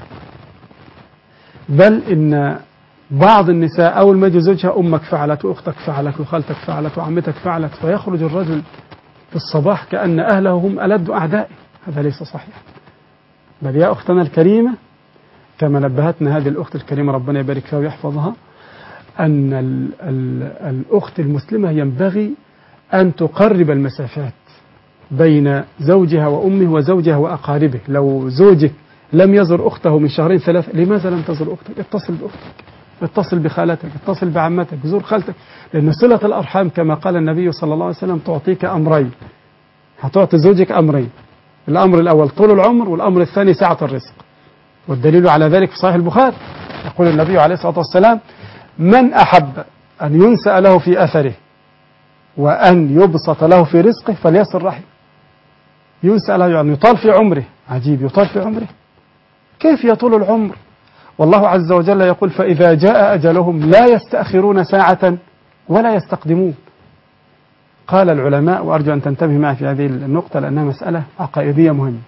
بل إن بعض النساء أول ما يجي زوجها أمك فعلت وأختك فعلت وخالتك فعلت وعمتك فعلت، فيخرج الرجل في الصباح كأن أهله هم ألد أعدائه. هذا ليس صحيح. بل يا أختنا الكريمة، كما نبهتنا هذه الأخت الكريمة ربنا يبارك فيها ويحفظها، أن الأخت المسلمة ينبغي أن تقرب المسافات بين زوجها وأمه وزوجها وأقاربه. لو زوجك لم يزر أخته من شهرين ثلاثة، لماذا لم تزر أختك؟ اتصل بأختك، اتصل بخالتك، اتصل بعمتك، زور خالتك. لأن صلة الأرحام كما قال النبي صلى الله عليه وسلم تعطيك أمرين. هتعطي زوجك أمرين، الأمر الأول طول العمر، والأمر الثاني سعة الرزق. والدليل على ذلك في صحيح البخاري، يقول النبي عليه الصلاة والسلام: من أحب أن ينسأ له في أثره وأن يبسط له في رزقه فليصل رحمه. ينسأ له يعني يطال في عمره. عجيب، يطال في عمره؟ كيف يطول العمر؟ والله عز وجل يقول: فإذا جاء أجلهم لا يستأخرون ساعة ولا يستقدمون. قال العلماء، وأرجو أن تنتبه معي في هذه النقطة لأنها مسألة عقائدية مهمة.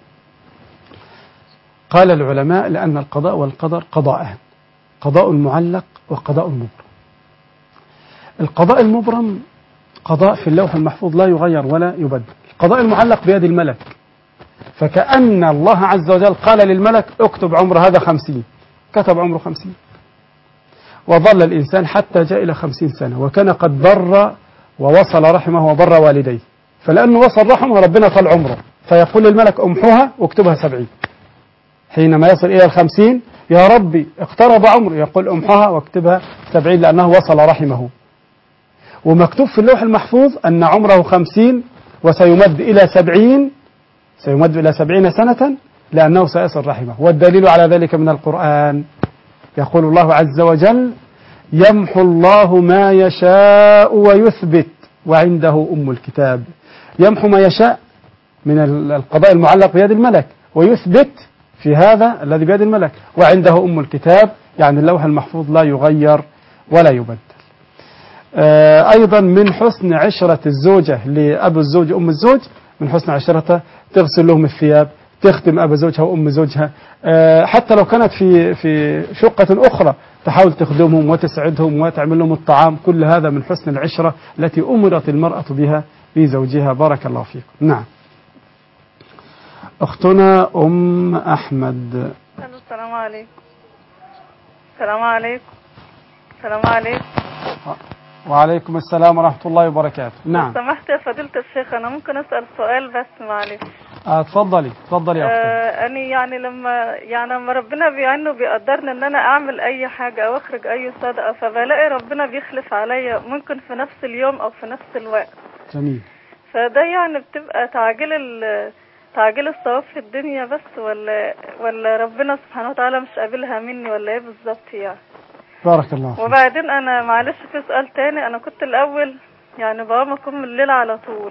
قال العلماء: لأن القضاء والقدر قضاءان، قضاء معلق وقضاء مبرم. القضاء المبرم قضاء في اللوح المحفوظ لا يغير ولا يبدل. القضاء المعلق بيد الملك، فكأن الله عز وجل قال للملك: اكتب عمر هذا 50، كتب عمره 50، وظل الإنسان حتى جاء إلى 50 سنة، وكان قد بر ووصل رحمه وبر والديه، فلأنه وصل رحمه ربنا طال عمره، فيقول للملك: امحوها واكتبها 70. حينما يصل إلى 50: يا ربي اقترب عمره، يقول: امحوها واكتبها 70، لأنه وصل رحمه. ومكتوب في اللوح المحفوظ أن عمره 50 وسيمد إلى 70، سيمد إلى 70 سنة لأنه سيصل رحمه. والدليل على ذلك من القرآن، يقول الله عز وجل: يمحو الله ما يشاء ويثبت وعنده أم الكتاب. يمحو ما يشاء من القضاء المعلق بيد الملك، ويثبت في هذا الذي بيد الملك، وعنده أم الكتاب، يعني اللوح المحفوظ لا يغير ولا يبدل. أيضا من حسن عشرة الزوجة لأبو الزوج وأم الزوج، من حسن عشرتها تغسل لهم الثياب، تخدم أبو زوجها وأم زوجها، حتى لو كانت في شقة أخرى تحاول تخدمهم وتسعدهم وتعمل لهم الطعام. كل هذا من حسن العشرة التي أمرت المرأة بها لزوجها. بارك الله فيكم. نعم. أختنا أم أحمد. السلام عليكم. السلام عليكم. السلام عليكم. وعليكم السلام ورحمة الله وبركاته. نعم. لو سمحت يا فضيلة الشيخ، أنا ممكن أسأل سؤال بس؟ معلش. اتفضلي اتفضلي يا أختي. أنا يعني لما ربنا بيعينه بيقدرني إن أنا أعمل أي حاجة أو أخرج أي صدقة، فبلاقي ربنا بيخلف عليا، ممكن في نفس اليوم أو في نفس الوقت. جميل. فده يعني بتبقى تعجيل الثواب في الدنيا بس، ولا ربنا سبحانه وتعالى مش قابلها مني، ولا إيه بالظبط يعني؟ بارك الله فيك. وبعدين أنا معلش في سؤال تاني. أنا كنت الأول يعني بقوم أقوم الليل على طول،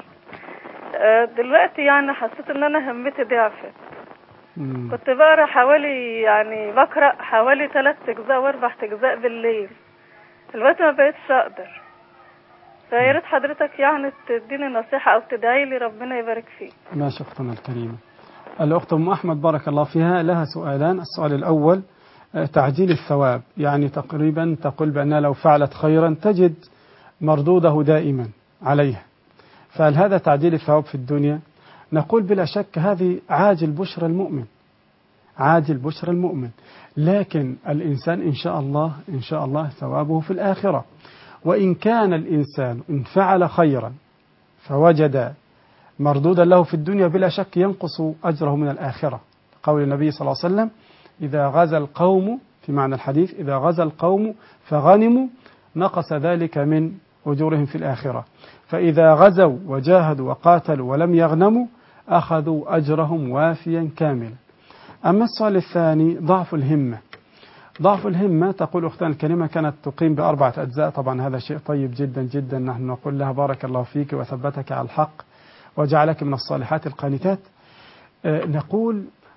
دلوقتي يعني حسيت إن أنا همتي ضعفت. كنت بقرأ بقرأ حوالي 3 أجزاء و4 أجزاء بالليل، دلوقتي ما بقيتش أقدر. فيا ريت حضرتك يعني تديني نصيحة أو تدعي لي ربنا يبارك فيك. ماشي أختنا الكريمة. الأخت أم أحمد بارك الله فيها لها سؤالان. السؤال الأول تعجيل الثواب، يعني تقريبا تقول بأنها لو فعلت خيرا تجد مردوده دائما عليها، فهل هذا تعجيل الثواب في الدنيا؟ نقول بلا شك هذه عاجل بشرى المؤمن، عاجل بشرى المؤمن، لكن الإنسان إن شاء الله ثوابه في الآخرة. وإن كان الإنسان إن فعل خيرا فوجد مردودا له في الدنيا بلا شك ينقص أجره من الآخرة. قول النبي صلى الله عليه وسلم: إذا غزا القوم، في معنى الحديث، إذا غزا القوم فغنموا نقص ذلك من أجورهم في الآخرة، فإذا غزوا وجاهدوا وقاتلوا ولم يغنموا أخذوا أجرهم وافيا كاملا. أما السؤال الثاني ضعف الهمة. ضعف الهمة تقول أختنا الكريمة كانت تقيم ب4 أجزاء، طبعا هذا شيء طيب جدا جدا، نحن نقول لها بارك الله فيك وثبتك على الحق وجعلك من الصالحات القانتات. نقول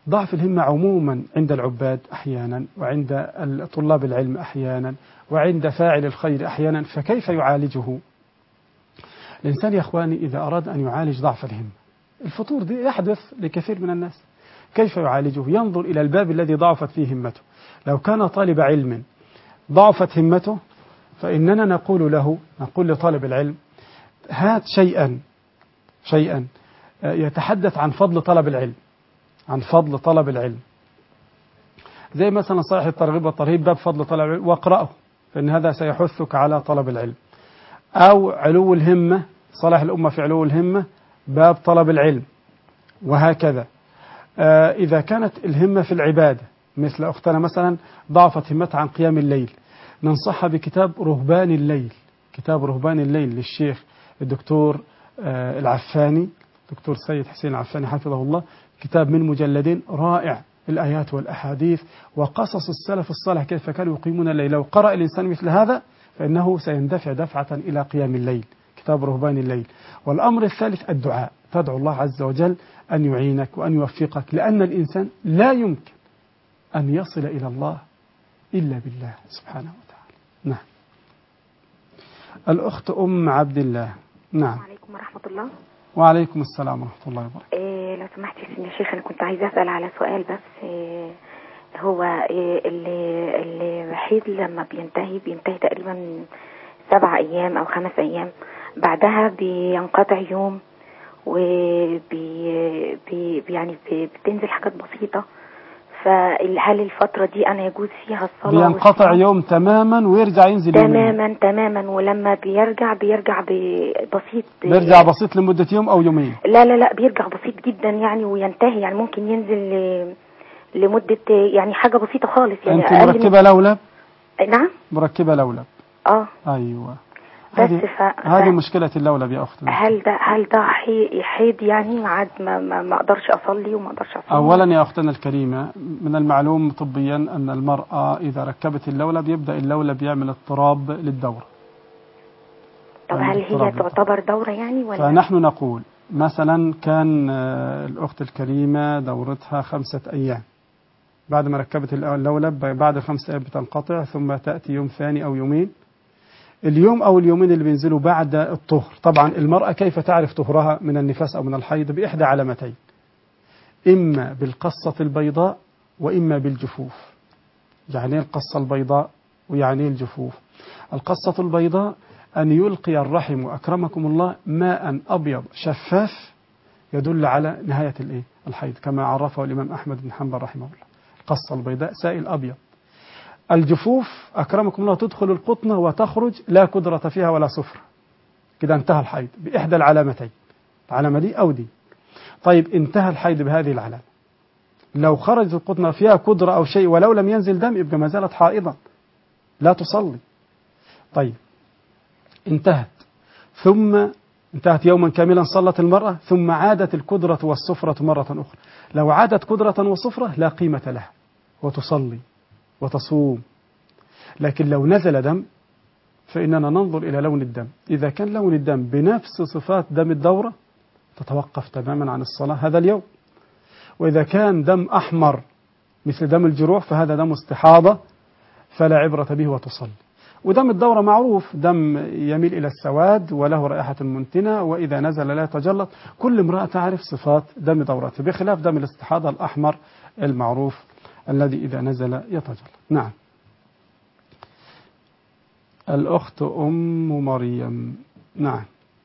ضعف الهمة عموما عند العباد أحيانا، وعند طلاب العلم أحيانا، وعند فاعل الخير أحيانا، فكيف يعالجه؟ الإنسان يا أخواني إذا أراد أن يعالج ضعف الهمة، الفطور دي يحدث لكثير من الناس، كيف يعالجه؟ ينظر إلى الباب الذي ضعفت فيه همته. لو كان طالب علم ضعفت همته، فإننا نقول له، نقول لطالب العلم هات شيئا يتحدث عن فضل طلب العلم، عن فضل طلب العلم، زي مثلا صحيح الترغيب والترهيب باب فضل طلب العلم، واقرأه، فإن هذا سيحثك على طلب العلم. أو علو الهمة، صلاح الأمة في علو الهمة باب طلب العلم، وهكذا. إذا كانت الهمة في العبادة، مثل أختنا مثلا ضعفت همتها عن قيام الليل، ننصحها بكتاب رهبان الليل، كتاب رهبان الليل للشيخ الدكتور العفاني، دكتور سيد حسين العفاني حفظه الله، كتاب من مجلدين رائع، الآيات والأحاديث وقصص السلف الصالح كيف كانوا يقيمون الليل. لو قرأ الإنسان مثل هذا فإنه سيندفع دفعة إلى قيام الليل، كتاب رهبان الليل. والأمر الثالث الدعاء، تدعو الله عز وجل أن يعينك وأن يوفقك، لأن الإنسان لا يمكن أن يصل إلى الله إلا بالله سبحانه وتعالى. نعم. الأخت أم عبد الله. نعم. السلام عليكم ورحمة الله. وعليكم السلام ورحمة الله وبركاته. لو سمحت يا شيخ، أنا كنت عايزة أسأل على سؤال بس. هو الوحيد لما بينتهي تقريبا 7 أيام أو 5 أيام، بعدها بينقطع يوم، يعني بتنزل حاجات بسيطة، فهل الفترة دي أنا يجوز فيها الصلاة؟ بينقطع يوم تماما ويرجع ينزل تماما، ولما بيرجع بسيط، بيرجع بسيط لمدة يوم أو يومين؟ لا بيرجع بسيط جدا يعني، وينتهي يعني ممكن ينزل لمدة يعني حاجة بسيطة خالص يعني. أنت مركبة لولب؟ نعم مركبة لولب. أيوة. هذه مشكلة اللولب يا أختي. هل ده حيض يعني ما أقدرش أصلي وما أقدرش أصلي؟ أولا يا أختنا الكريمة، من المعلوم طبيا أن المرأة إذا ركبت اللولب يبدأ اللولب يعمل اضطراب للدورة. طب هل هي تعتبر دورة يعني ولا؟ فنحن نقول مثلا كان الأخت الكريمة دورتها 5 أيام، بعد ما ركبت اللولب بعد 5 أيام بتنقطع، ثم تأتي يوم ثاني أو يومين. اليوم أو اليومين اللي بينزلوا بعد الطهر، طبعا المرأة كيف تعرف طهرها من النفاس أو من الحيض؟ بإحدى علامتين، إما بالقصة البيضاء وإما بالجفوف. يعني القصة البيضاء ويعني الجفوف. القصة البيضاء أن يلقي الرحم أكرمكم الله ماء أبيض شفاف يدل على نهاية الحيض، كما عرفه الإمام أحمد بن حنبل رحمه الله. القصة البيضاء سائل أبيض. الجفوف أكرمكم الله تدخل القطنة وتخرج لا كدرة فيها ولا صفر، كده انتهى الحيض بإحدى العلامتين، العلامة دي أو دي. طيب انتهى الحيض بهذه العلامة، لو خرجت القطنة فيها كدرة أو شيء ولو لم ينزل دم يبقى ما زالت حائضا لا تصلي. طيب انتهت يوما كاملا صلت المرأة، ثم عادت الكدرة والصفرة مرة أخرى. لو عادت كدرة وصفرة لا قيمة لها وتصلي وتصوم. لكن لو نزل دم فإننا ننظر إلى لون الدم، إذا كان لون الدم بنفس صفات دم الدورة تتوقف تماما عن الصلاة هذا اليوم. وإذا كان دم أحمر مثل دم الجروح فهذا دم استحاضة فلا عبرة به وتصلي. ودم الدورة معروف دم يميل إلى السواد وله رائحة منتنة، وإذا نزل لا يتجلط. كل امرأة تعرف صفات دم دورته، بخلاف دم الاستحاضة الأحمر المعروف الذي إذا نزل يتجلط. نعم. الأخت أم مريم. نعم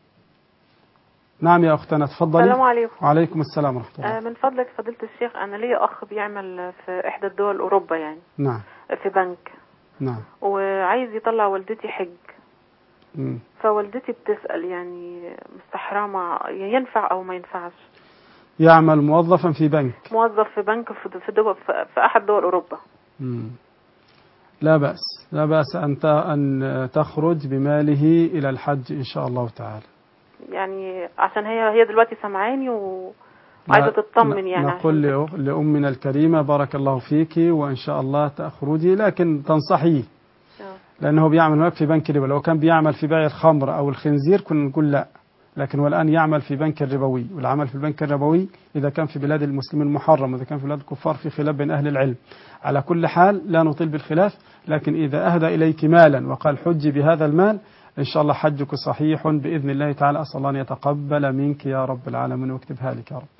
يا أختنا تفضلي. السلام عليكم. وعليكم السلام ورحمة الله. من فضلك فضيلة الشيخ، أنا لي أخ بيعمل في إحدى الدول أوروبا يعني. نعم. في بنك. نعم. وعايز يطلع والدتي حج. فوالدتي بتسأل يعني مستحرمة ينفع أو ما ينفعش؟ يعمل موظفا في بنك. موظف في بنك في أحد دول أوروبا. لا بأس أن تخرج بماله إلى الحج إن شاء الله تعالى. يعني عشان هي دلوقتي سمعاني وعايزة تطمن يعني. نقول لأمنا الكريمة بارك الله فيك وإن شاء الله تخرجي، لكن تنصحيه لأنه بيعمل هناك في بنك ربا. لو كان بيعمل في بيع الخمر أو الخنزير كنا نقول لا، لكن والآن يعمل في بنك الربوي، والعمل في البنك الربوي إذا كان في بلاد المسلمين محرم، وإذا كان في بلاد الكفار في خلاف بين أهل العلم. على كل حال لا نطيل بالخلاف، لكن إذا أهدى إليك مالا وقال حجي بهذا المال إن شاء الله حجك صحيح بإذن الله تعالى. أسأل الله أن يتقبل منك يا رب العالمين ويكتبها لك يا رب.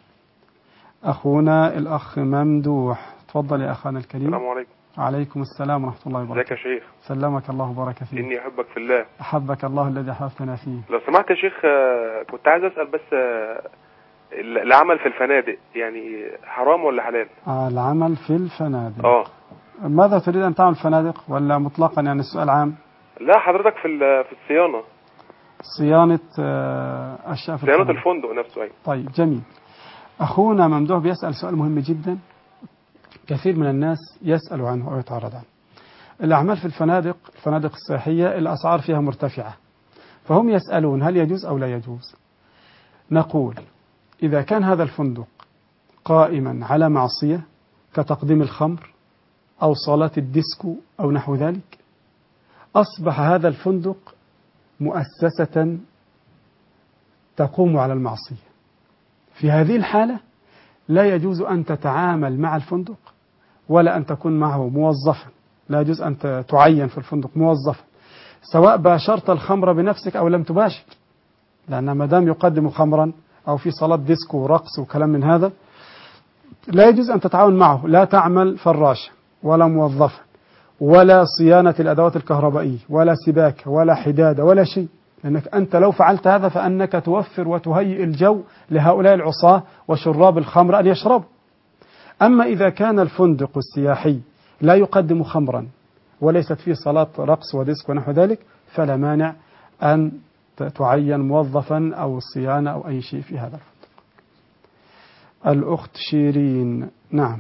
أخونا الأخ ممدوح، تفضل يا أخانا الكريم. السلام عليكم. عليكم السلام ورحمة الله وبركاته. ازيك يا شيخ؟ سلمك الله وبارك فيك. إني أحبك في الله. أحبك الله الذي أحببتنا فيه. لو سمحت يا شيخ، كنت عايز أسأل بس، العمل في الفنادق يعني حرام ولا حلال؟ العمل في الفنادق. ماذا تريد أن تعمل فنادق ولا مطلقا يعني السؤال عام؟ لا حضرتك في الصيانة. صيانة أشياء في صيانة الفندق نفسه. أيوة. طيب جميل. أخونا ممدوح بيسأل سؤال مهم جدا، كثير من الناس يسأل عنه أو يتعرض عنه. الأعمال في الفنادق السياحية الأسعار فيها مرتفعة، فهم يسألون هل يجوز أو لا يجوز. نقول إذا كان هذا الفندق قائما على معصية كتقديم الخمر أو صلاة الديسكو أو نحو ذلك، أصبح هذا الفندق مؤسسة تقوم على المعصية. في هذه الحالة لا يجوز أن تتعامل مع الفندق ولا أن تكون معه موظفا، لا يجوز أن تعين في الفندق موظفا، سواء باشرت الخمر بنفسك أو لم تباشر، لأن ما دام يقدم خمرا أو في صلاة ديسكو ورقص وكلام من هذا لا يجوز أن تتعاون معه، لا تعمل فراشا ولا موظفا ولا صيانة الأدوات الكهربائية ولا سباكة ولا حدادة ولا شيء، لأنك أنت لو فعلت هذا فأنك توفر وتهيئ الجو لهؤلاء العصاة وشراب الخمر أن يشربوا. أما إذا كان الفندق السياحي لا يقدم خمرا وليست فيه صلاة رقص وديسك ونحو ذلك فلا مانع أن تعين موظفا أو صيانة أو أي شيء في هذا الفندق. الأخت شيرين. نعم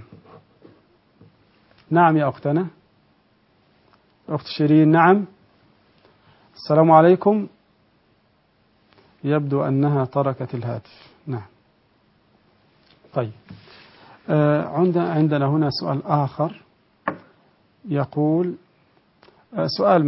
يا أختنا أخت شيرين. نعم. السلام عليكم. يبدو أنها تركت الهاتف. نعم. طيب عندنا هنا سؤال آخر يقول، سؤال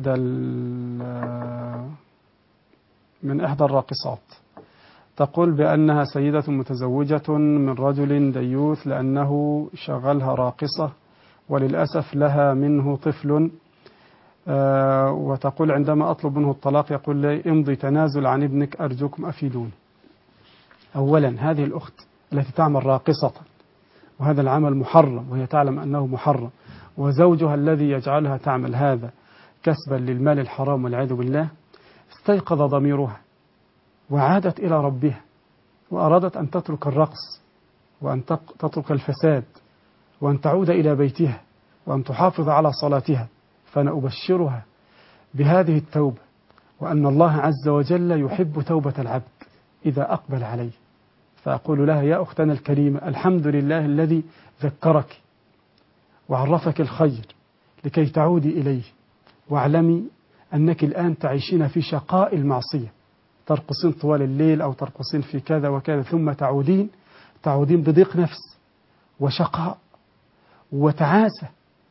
من إحدى الراقصات، تقول بأنها سيدة متزوجة من رجل ديوث لأنه شغلها راقصة وللأسف لها منه طفل، وتقول عندما أطلب منه الطلاق يقول لي امضي تنازل عن ابنك أرجوكم أفيدون. أولا هذه الأخت التي تعمل راقصة وهذا العمل محرم وهي تعلم أنه محرم، وزوجها الذي يجعلها تعمل هذا كسبا للمال الحرام والعياذ بالله، استيقظ ضميرها وعادت إلى ربها وأرادت أن تترك الرقص وأن تترك الفساد وأن تعود إلى بيتها وأن تحافظ على صلاتها، فأنا أبشرها بهذه التوبة وأن الله عز وجل يحب توبة العبد إذا أقبل عليه. فأقول لها يا أختنا الكريمة الحمد لله الذي ذكرك وعرفك الخير لكي تعودي إليه، واعلمي أنك الآن تعيشين في شقاء المعصية، ترقصين طوال الليل أو ترقصين في كذا وكذا ثم تعودين بضيق نفس وشقاء وتعاسة،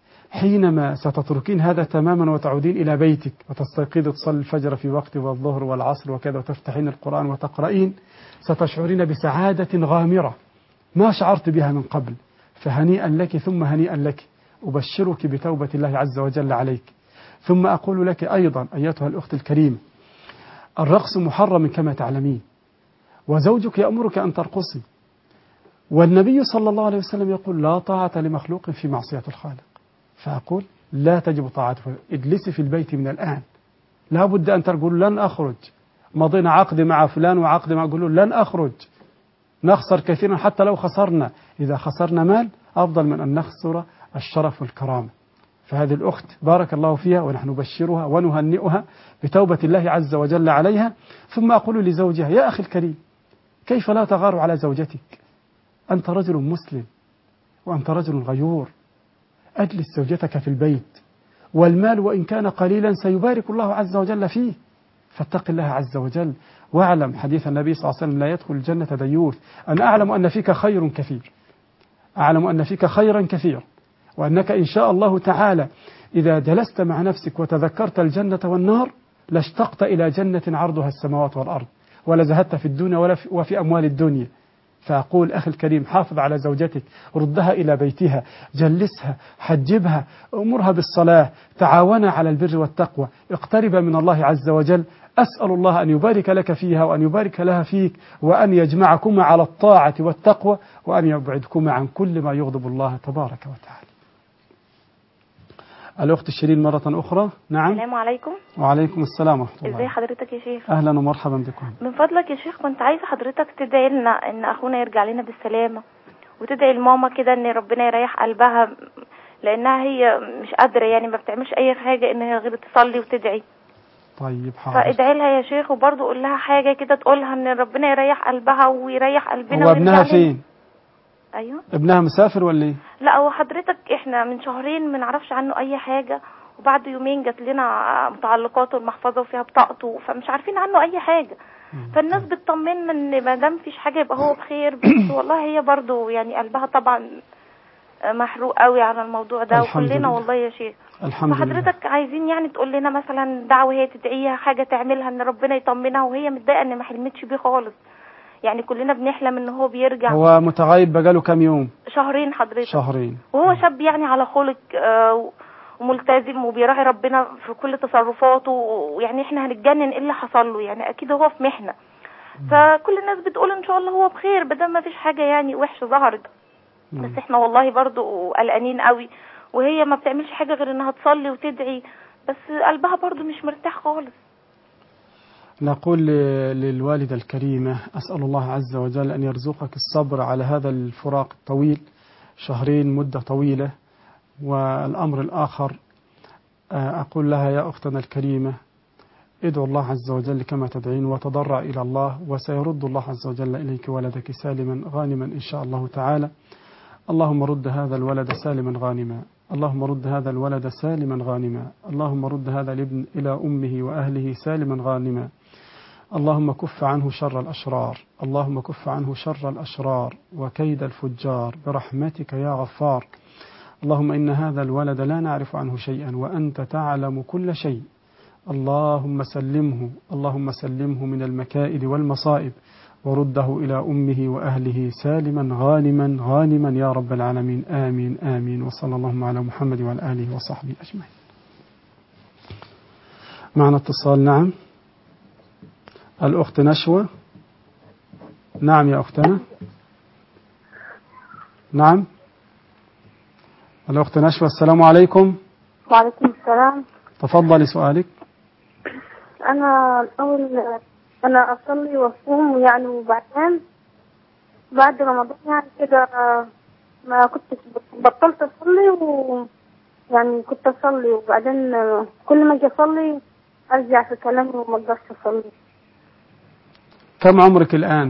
حينما ستتركين هذا تماما وتعودين إلى بيتك وتستيقظي تصلي الفجر في وقت والظهر والعصر وكذا وتفتحين القرآن وتقرأين، ستشعرين بسعادة غامرة ما شعرت بها من قبل، فهنيئا لك ثم هنيئا لك، أبشرك بتوبة الله عز وجل عليك. ثم أقول لك أيضا أيتها الأخت الكريمة، الرقص محرم كما تعلمين، وزوجك يأمرك أن ترقصي، والنبي صلى الله عليه وسلم يقول لا طاعة لمخلوق في معصية الخالق، فأقول لا تجب طاعته، اجلسي في البيت من الآن، لا بد أن تقول لن أخرج، مضينا عقد مع فلان وعقد مع، أقول لن أخرج، نخسر كثيرا حتى لو خسرنا، إذا خسرنا مال أفضل من أن نخسر الشرف والكرامة. فهذه الأخت بارك الله فيها ونحن نبشرها ونهنئها بتوبة الله عز وجل عليها. ثم أقول لزوجها يا أخي الكريم كيف لا تغار على زوجتك، أنت رجل مسلم وأنت رجل غيور، أجلس زوجتك في البيت، والمال وإن كان قليلا سيبارك الله عز وجل فيه، فاتق الله عز وجل واعلم حديث النبي صلى الله عليه وسلم لا يدخل الجنة ديوث. أنا أعلم أن فيك خير كثير، أعلم أن فيك خيرا كثير، وأنك إن شاء الله تعالى إذا جلست مع نفسك وتذكرت الجنة والنار لاشتقت إلى جنة عرضها السماوات والأرض، ولا زهدت في الدنيا وفي أموال الدنيا. فأقول أخي الكريم حافظ على زوجتك، ردها إلى بيتها، جلسها، حجبها، أمرها بالصلاة، تعاونا على البر والتقوى، اقترب من الله عز وجل. أسأل الله أن يبارك لك فيها وأن يبارك لها فيك، وأن يجمعكما على الطاعة والتقوى، وأن يبعدكما عن كل ما يغضب الله تبارك وتعالى. الأخت شيرين مرة أخرى. نعم. السلام عليكم. وعليكم السلام ورحمة الله. ازي حضرتك يا شيخ؟ أهلا ومرحبا بكم. من فضلك يا شيخ كنت عايزة حضرتك تدعي لنا ان اخونا يرجع لنا بالسلامة، وتدعي لماما كده ان ربنا يريح قلبها، لانها هي مش قادرة يعني ما بتعملش اي حاجة انها غير تصلي وتدعي. طيب حاضر. فادعي لها يا شيخ، وبرضه قول لها حاجة كده تقولها ان ربنا يريح قلبها ويريح قلبنا. هو ابنها فين؟ ايوه ابنها مسافر ولا ايه؟ لا هو حضرتك احنا من شهرين ما نعرفش عنه اي حاجة، وبعد يومين جات لنا متعلقاته المحفظة وفيها بطاقته، فمش عارفين عنه اي حاجة. فالناس بتطمنا ان ما دام فيش حاجة يبقى هو بخير، بس والله هي برضو يعني قلبها طبعا محروق قوي على الموضوع ده، وكلنا والله يا شيخ. فحضرتك عايزين يعني تقول لنا مثلا دعوة هي تدعيها، حاجة تعملها ان ربنا يطمنها، وهي متضايقة ان ما حلمتش بيه خالص. يعني كلنا بنحلم ان هو بيرجع. هو متغيب بقاله كام يوم؟ شهرين حضرتك. شهرين. وهو شاب يعني على خلق وملتزم وبيراعي ربنا في كل تصرفاته، ويعني احنا هنتجنن ايه اللي حصل له، يعني اكيد هو في محنة. فكل الناس بتقول ان شاء الله هو بخير بدل ما فيش حاجة يعني وحشة ظهرت. بس احنا والله برضو قلقانين قوي، وهي ما بتعملش حاجة غير انها تصلي وتدعي، بس قلبها برضو مش مرتاح خالص. نقول للوالدة الكريمة أسأل الله عز وجل أن يرزقك الصبر على هذا الفراق الطويل، شهرين مدة طويلة. والأمر الآخر أقول لها يا أختنا الكريمة ادعو الله عز وجل كما تدعين وتضرع إلى الله، وسيرد الله عز وجل إليك ولدك سالما غانما إن شاء الله تعالى. اللهم رد هذا الولد سالما غانما، اللهم رد هذا الولد سالما غانما، اللهم رد هذا الابن إلى أمه وأهله سالما غانما. اللهم كف عنه شر الأشرار، اللهم كف عنه شر الأشرار وكيد الفجار برحمتك يا غفار. اللهم إن هذا الولد لا نعرف عنه شيئا وأنت تعلم كل شيء. اللهم سلمه، اللهم سلمه من المكائد والمصائب، ورده إلى أمه وأهله سالما غانما غانما يا رب العالمين. آمين آمين. وصلى اللهم على محمد وعلى آله وصحبه أجمعين. معنا اتصال. نعم الأخت نشوى. نعم يا أختنا. نعم الأخت نشوى. السلام عليكم. وعليكم السلام. تفضلي سؤالك. أنا الأول أنا أصلي وأصوم يعني، وبعدين بعد رمضان يعني كده ما كنت بطلت أصلي، ويعني كنت أصلي وبعدين كل ما أجي أصلي أرجع في كلامي وما أقدرش أصلي. كم عمرك الآن؟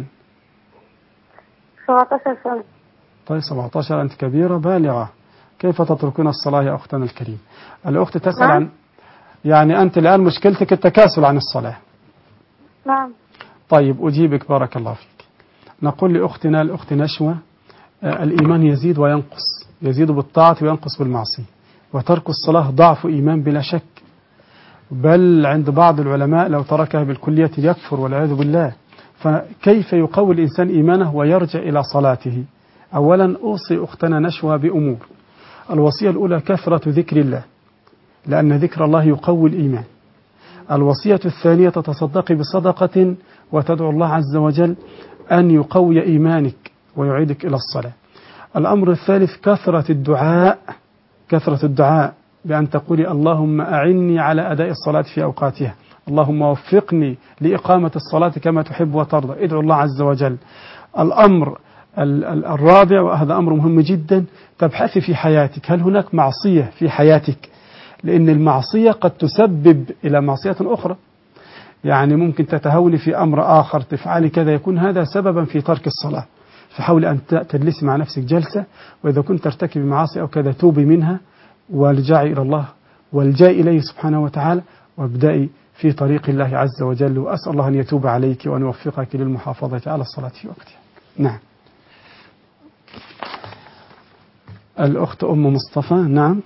17 سنة. طيب 17 أنت كبيرة بالغة، كيف تتركين الصلاة يا أختنا الكريم؟ الأخت تسأل عن يعني أنت الآن مشكلتك التكاسل عن الصلاة. نعم. طيب أجيبك بارك الله فيك. نقول لأختنا الأخت نشوى الإيمان يزيد وينقص، يزيد بالطاعة وينقص بالمعصية، وترك الصلاة ضعف إيمان بلا شك، بل عند بعض العلماء لو تركها بالكلية يكفر والعياذ بالله. فكيف يقوي الإنسان إيمانه ويرجع إلى صلاته؟ أولا أوصي أختنا نشوى بأمور. الوصية الأولى كثرة ذكر الله، لأن ذكر الله يقوي الإيمان. الوصية الثانية تتصدقي بصدقة وتدعو الله عز وجل أن يقوي إيمانك ويعيدك إلى الصلاة. الأمر الثالث كثرة الدعاء، كثرة الدعاء بأن تقولي اللهم أعني على أداء الصلاة في أوقاتها، اللهم وفقني لإقامة الصلاة كما تحب وترضى. ادعو الله عز وجل. الأمر الرابع وهذا أمر مهم جدا، تبحثي في حياتك هل هناك معصية في حياتك، لأن المعصية قد تسبب إلى معصية أخرى. يعني ممكن تتهوني في أمر آخر تفعلي كذا يكون هذا سببا في ترك الصلاة. فحاولي أن تجلسي مع نفسك جلسة، وإذا كنت ترتكبي معاصي أو كذا توبي منها والجعي إلى الله والجاء إليه سبحانه وتعالى، وابدأي في طريق الله عز وجل. وأسأل الله أن يتوب عليك وأن يوفقك للمحافظة على الصلاة في وقتها. نعم الأخت أم مصطفى. نعم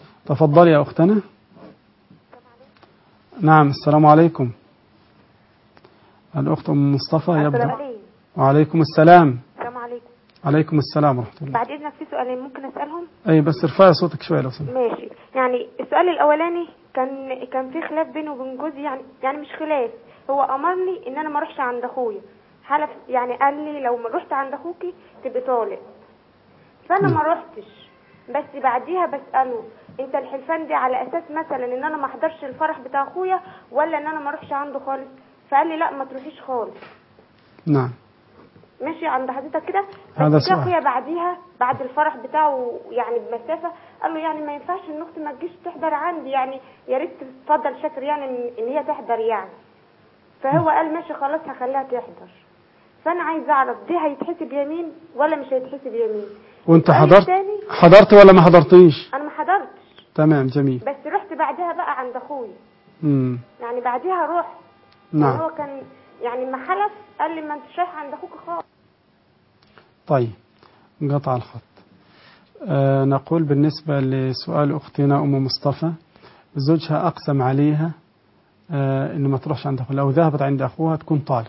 تفضلي يا أختنا. نعم السلام عليكم. الأخت أم مصطفى يبدأ. السلام عليكم. وعليكم السلام. السلام عليكم. عليكم السلام ورحمة الله. بعد إذنك في سؤالين ممكن أسألهم؟ أي بس ارفعي صوتك شوية لو سمحت. ماشي. يعني السؤال الأولاني كان في خلاف بيني وبين جوزي، يعني مش خلاف، هو أمرني إن أنا ما أروحش عند أخويا، حلف يعني قال لي لو ما رحت عند أخوكي تبقى طالق، فأنا ما رحتش. بس بعديها بسأله أنت الحلفان دي على أساس مثلا إن أنا ما أحضرش الفرح بتاع أخويا ولا إن أنا ما أروحش عنده خالص؟ فقال لي لا ما تروحيش خالص. نعم. ماشي عند حضرتك كده. هذا بس سؤال. اخويا بعديها بعد الفرح بتاعه يعني بمسافه قال له يعني ما ينفعش ان اختي ما تجيش تحضر عندي، يعني يا ريت تفضل شاكر يعني ان هي تحضر يعني. فهو قال ماشي خلاص هخليها تحضر. فانا عايز اعرف دي هيتحسب يمين ولا مش هيتحسب يمين؟ وانت حضرت ولا ما حضرتيش؟ انا ما حضرتش. تمام جميل. بس رحت بعدها بقى عند اخويا. يعني بعدها رحت. نعم. يعني هو كان يعني ما حلف قال لي ما انتش رايح عند اخوك خالص. طيب انقطع الخط. نقول بالنسبة لسؤال أختنا أم مصطفى، زوجها أقسم عليها إنه ما تروحش عند أخوها، لو ذهبت عند أخوها تكون طالق.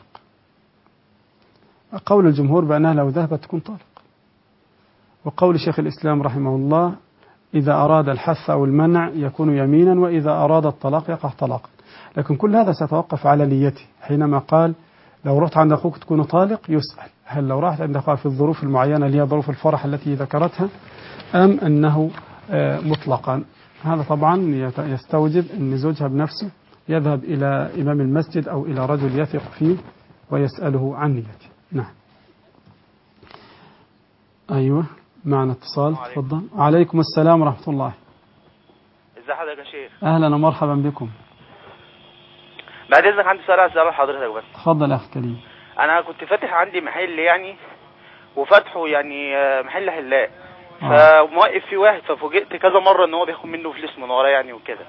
قول الجمهور بأنها لو ذهبت تكون طالق، وقول شيخ الإسلام رحمه الله إذا أراد الحث أو المنع يكون يمينا، وإذا أراد الطلاق يقع طلاقا. لكن كل هذا سيتوقف على نيته. حينما قال لو رحت عند أخوك تكون طالق، يسأل هل لو رحت عند أخوها في الظروف المعينة اللي هي ظروف الفرح التي ذكرتها أم أنه مطلقا. هذا طبعا يستوجب أن زوجها بنفسه يذهب إلى إمام المسجد أو إلى رجل يثق فيه ويسأله عن نيته. نعم. أيوة معنا اتصال، تفضل. عليكم السلام ورحمة الله. ازي حضرتك يا شيخ؟ أهلا ومرحبا بكم. بعد اذنك عندي سؤال اساله لحضرتك بس. تفضل يا اخي كريم. انا كنت فاتح عندي محل يعني، وفاتحه يعني محل حلاق، فموقف فيه واحد، ففوجئت كذا مره ان هو بياخد منه فلوس من ورا يعني وكده.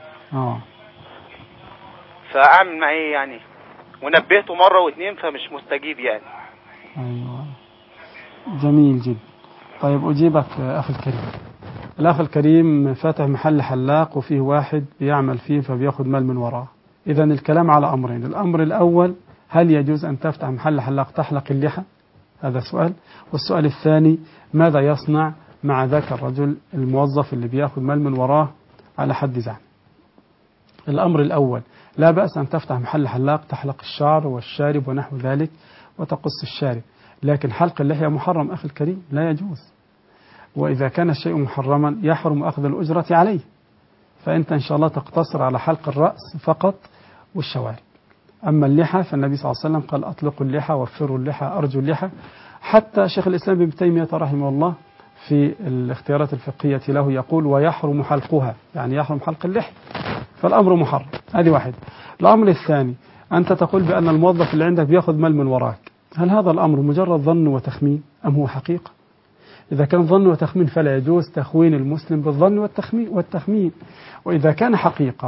فاعمل معاه ايه يعني؟ ونبهته مره واثنين فمش مستجيب يعني. ايوه جميل جدا. طيب اجيبك اخي الكريم. الاخ الكريم فاتح محل حلاق وفيه واحد بيعمل فيه فبياخد مال من وراه. إذن الكلام على أمرين. الأمر الأول هل يجوز أن تفتح محل حلاق تحلق اللحى؟ هذا سؤال. والسؤال الثاني ماذا يصنع مع ذاك الرجل الموظف اللي بياخد مال من وراه على حد زعم؟ الأمر الأول لا بأس أن تفتح محل حلاق تحلق الشعر والشارب ونحو ذلك وتقص الشارب، لكن حلق اللحية محرم أخي الكريم لا يجوز. وإذا كان الشيء محرما يحرم أخذ الأجرة عليه، فأنت إن شاء الله تقتصر على حلق الرأس فقط والشوارب. أما اللحى فالنبي صلى الله عليه وسلم قال أطلقوا اللحى وفروا اللحى أرجوا اللحى. حتى شيخ الإسلام ابن تيمية رحمه الله في الاختيارات الفقهية له يقول ويحرم حلقها، يعني يحرم حلق اللحى، فالأمر محرم. هذه واحد. الأمر الثاني أنت تقول بأن الموظف اللي عندك بيأخذ مال من وراك، هل هذا الأمر مجرد ظن وتخمين أم هو حقيقة؟ إذا كان ظن وتخمين فلا يجوز تخوين المسلم بالظن والتخمين. وإذا كان حقيقة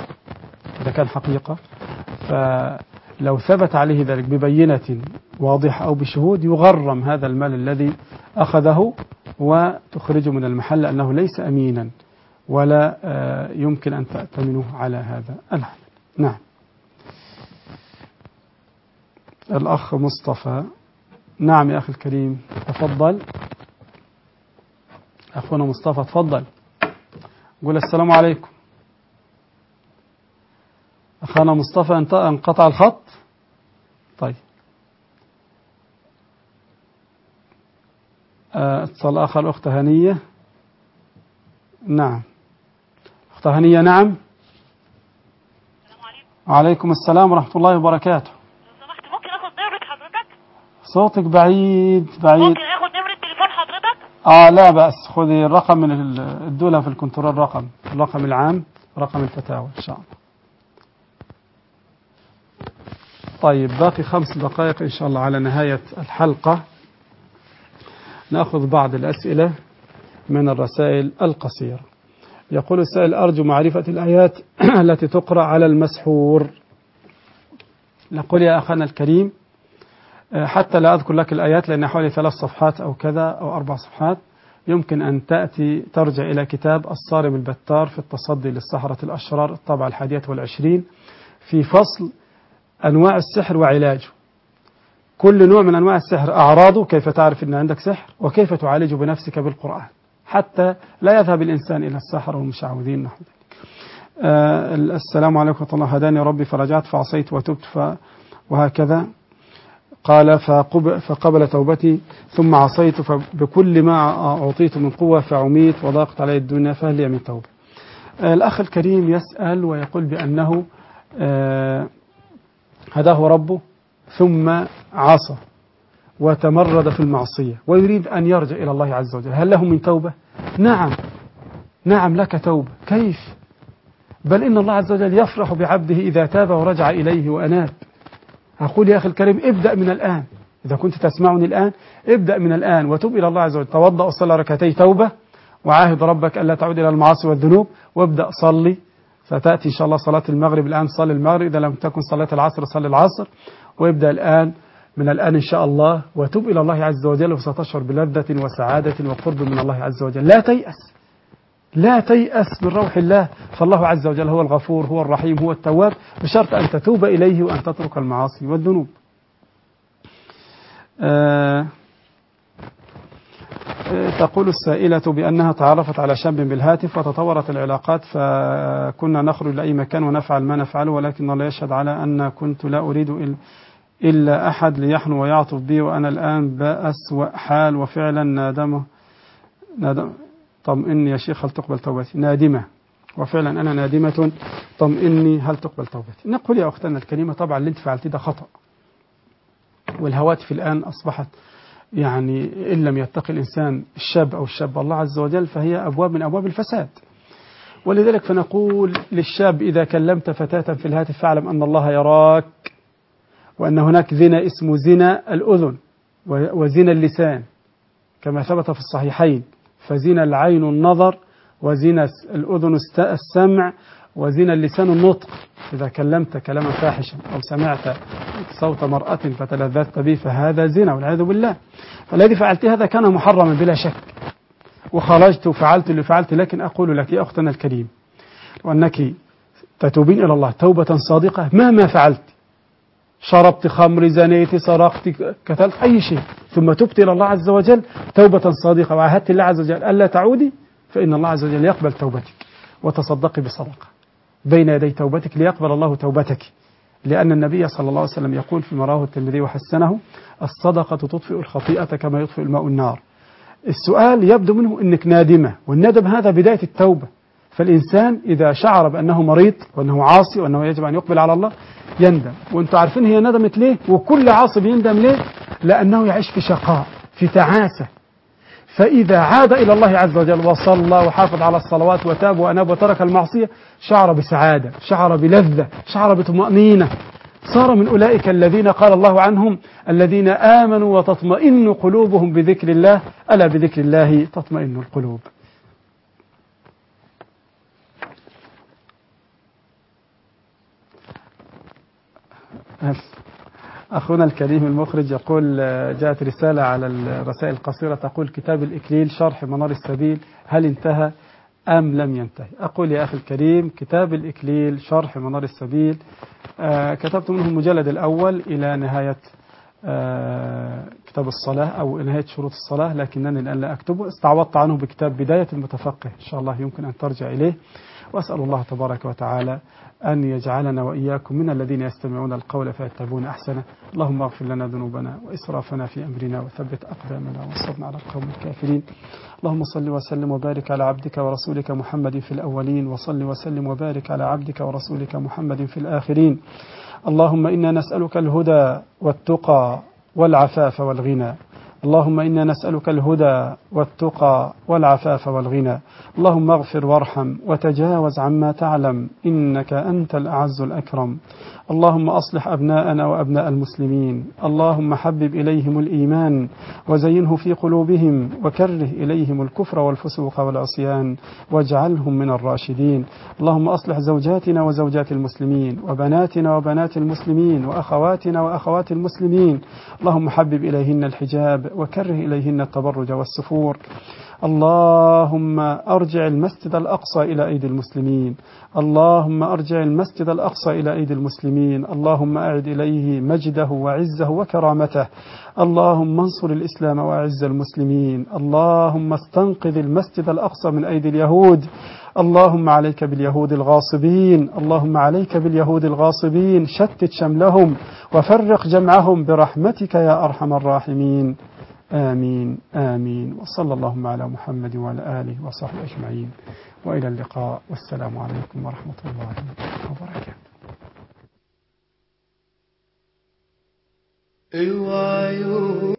فلو ثبت عليه ذلك ببينة واضحة أو بشهود يغرم هذا المال الذي أخذه وتخرجه من المحل لأنه ليس أمينا ولا يمكن أن تأتمنه على هذا العمل. نعم. الأخ مصطفى. نعم يا أخي الكريم تفضل. أخونا مصطفى تفضل. قول السلام عليكم. أخونا مصطفى انقطع الخط. طيب اتصال آخر. الأخت هنية. نعم أخت هنية. نعم. السلام عليكم. وعليكم السلام ورحمة الله وبركاته. لو سمحت ممكن اخد نمرة حضرتك؟ صوتك بعيد. ممكن اخد نمرة تليفون حضرتك؟ لا بأس. خذي الرقم من الدولة في الكنترول، الرقم العام، رقم الفتاوى إن شاء الله. طيب باقي 5 دقائق إن شاء الله على نهاية الحلقة. نأخذ بعض الأسئلة من الرسائل القصيرة. يقول السائل أرجو معرفة الآيات التي تقرأ على المسحور. نقول يا أخانا الكريم حتى لا أذكر لك الآيات لأن حوالي 3 صفحات أو كذا أو 4 صفحات، يمكن أن ترجع إلى كتاب الصارم البتار في التصدي للسحرة الأشرار الطابعة 21 في فصل أنواع السحر وعلاجه، كل نوع من أنواع السحر أعراضه، كيف تعرف أن عندك سحر، وكيف تعالج بنفسك بالقرآن حتى لا يذهب الإنسان إلى السحر والمشعوذين نحو ذلك. السلام عليكم ورحمة الله، هداني ربي فرجعت فعصيت وتبت وهكذا. قال فقبل توبتي ثم عصيت فبكل ما أعطيت من قوة فعميت وضاقت علي الدنيا فهل لي من توبة. الأخ الكريم يسأل ويقول بأنه هداه ربه ثم عصى وتمرد في المعصية ويريد أن يرجع إلى الله عز وجل، هل له من توبة؟ نعم لك توبة. كيف؟ بل إن الله عز وجل يفرح بعبده إذا تاب ورجع إليه وأناب. أقول يا أخي الكريم ابدأ من الآن، إذا كنت تسمعني الآن ابدأ من الآن وتوب إلى الله عز وجل. توضأ وصلى ركعتي توبة وعاهد ربك ألا تعود إلى المعاصي والذنوب، وابدأ صلي. فتأتي إن شاء الله صلاة المغرب الآن، صلي المغرب، إذا لم تكن صلاة العصر صلي العصر، وابدأ الآن من الآن إن شاء الله وتوب إلى الله عز وجل، وستشعر بلذة وسعادة وقرب من الله عز وجل. لا تيأس من روح الله، فالله عز وجل هو الغفور هو الرحيم هو التواب، بشرط أن تتوب إليه وأن تترك المعاصي والذنوب. تقول السائلة بأنها تعرفت على شاب بالهاتف وتطورت العلاقات، فكنا نخرج لأي مكان ونفعل ما نفعله، ولكن الله يشهد على أن كنت لا أريد إلا أحد ليحنو ويعطف بي، وأنا الآن بأسوأ حال وفعلا نادم طمئني يا شيخ هل تقبل توبتي؟ نادمة، وفعلا أنا نادمة، طمئني هل تقبل توبتي؟ نقول يا أختنا الكريمة طبعا اللي انت فعلتيه ده خطأ، والهواتف الآن أصبحت يعني إن لم يتقي الإنسان الشاب أو الشاب الله عز وجل فهي أبواب من أبواب الفساد. ولذلك فنقول للشاب إذا كلمت فتاة في الهاتف فاعلم أن الله يراك، وأن هناك زنا اسمه زنا الأذن وزنا اللسان كما ثبت في الصحيحين، فزنا العين النظر، وزنا الأذن السمع، وزنا اللسان النطق. إذا كلمت كلاما فاحشا أو سمعت صوت مرأة فتلذذت به فهذا زنا والعياذ بالله. فالذي فعلت هذا كان محرما بلا شك، وخرجت وفعلت اللي فعلت، لكن أقول لك يا أختنا الكريم وأنك تتوبين إلى الله توبة صادقة مهما فعلت، شربت خمر، زنيت، سرقت، قتلت، أي شيء، ثم تبت إلى الله عز وجل توبة صادقة وعهدت الله عز وجل ألا تعودي، فإن الله عز وجل يقبل توبتك. وتصدقي بصدقة بين يدي توبتك ليقبل الله توبتك، لأن النبي صلى الله عليه وسلم يقول فيما رواه الترمذي وحسنه: الصدقة تطفئ الخطيئة كما يطفئ الماء النار. السؤال يبدو منه أنك نادمة، والندم هذا بداية التوبة. فالإنسان إذا شعر بأنه مريض وأنه عاصي وأنه يجب أن يقبل على الله يندم. وأنتم عارفين هي ندمت ليه؟ وكل عاصي يندم ليه؟ لأنه يعيش في شقاء، في تعاسة. فإذا عاد إلى الله عز وجل وصلى وحافظ على الصلوات وتاب وأناب وترك المعصية شعر بسعادة، شعر بلذة، شعر بطمأنينة، صار من أولئك الذين قال الله عنهم: الذين آمنوا وتطمئن قلوبهم بذكر الله، ألا بذكر الله تطمئن القلوب. أخونا الكريم المخرج يقول جاءت رسالة على الرسائل القصيرة تقول: كتاب الإكليل شرح منار السبيل هل انتهى أم لم ينتهي؟ أقول يا أخي الكريم كتاب الإكليل شرح منار السبيل كتبت منه المجلد الأول إلى نهاية كتاب الصلاة أو نهاية شروط الصلاة، لكنني الآن لا أكتبه، استعوضت عنه بكتاب بداية المتفقه إن شاء الله يمكن أن ترجع إليه. وأسأل الله تبارك وتعالى أن يجعلنا وإياكم من الذين يستمعون القول فيتبعون أحسنه. اللهم اغفر لنا ذنوبنا وإسرافنا في أمرنا وثبت أقدامنا وانصرنا على القوم الكافرين. اللهم صل وسلم وبارك على عبدك ورسولك محمد في الأولين، وصل وسلم وبارك على عبدك ورسولك محمد في الآخرين. اللهم إنا نسألك الهدى والتقى والعفاف والغنى. اللهم إنا نسألك الهدى والتقى والعفاف والغنى. اللهم اغفر وارحم وتجاوز عما تعلم إنك أنت الأعز الأكرم. اللهم أصلح أبناءنا وأبناء المسلمين. اللهم حبب إليهم الإيمان وزينه في قلوبهم وكره إليهم الكفر والفسوق والعصيان واجعلهم من الراشدين. اللهم أصلح زوجاتنا وزوجات المسلمين وبناتنا وبنات المسلمين وأخواتنا وأخوات المسلمين. اللهم حبب إليهن الحجاب وكره إليهن التبرج والسفور. اللهم أرجع المسجد الأقصى إلى أيدي المسلمين. اللهم أرجع المسجد الأقصى إلى أيدي المسلمين. اللهم أعد إليه مجده وعزه وكرامته. اللهم انصر الإسلام وأعز المسلمين. اللهم استنقذ المسجد الأقصى من أيدي اليهود. اللهم عليك باليهود الغاصبين. اللهم عليك باليهود الغاصبين، شتت شملهم وفرق جمعهم برحمتك يا أرحم الراحمين. آمين آمين. وصلى اللهم على محمد وعلى آله وصحبه أجمعين، وإلى اللقاء، والسلام عليكم ورحمة الله وبركاته.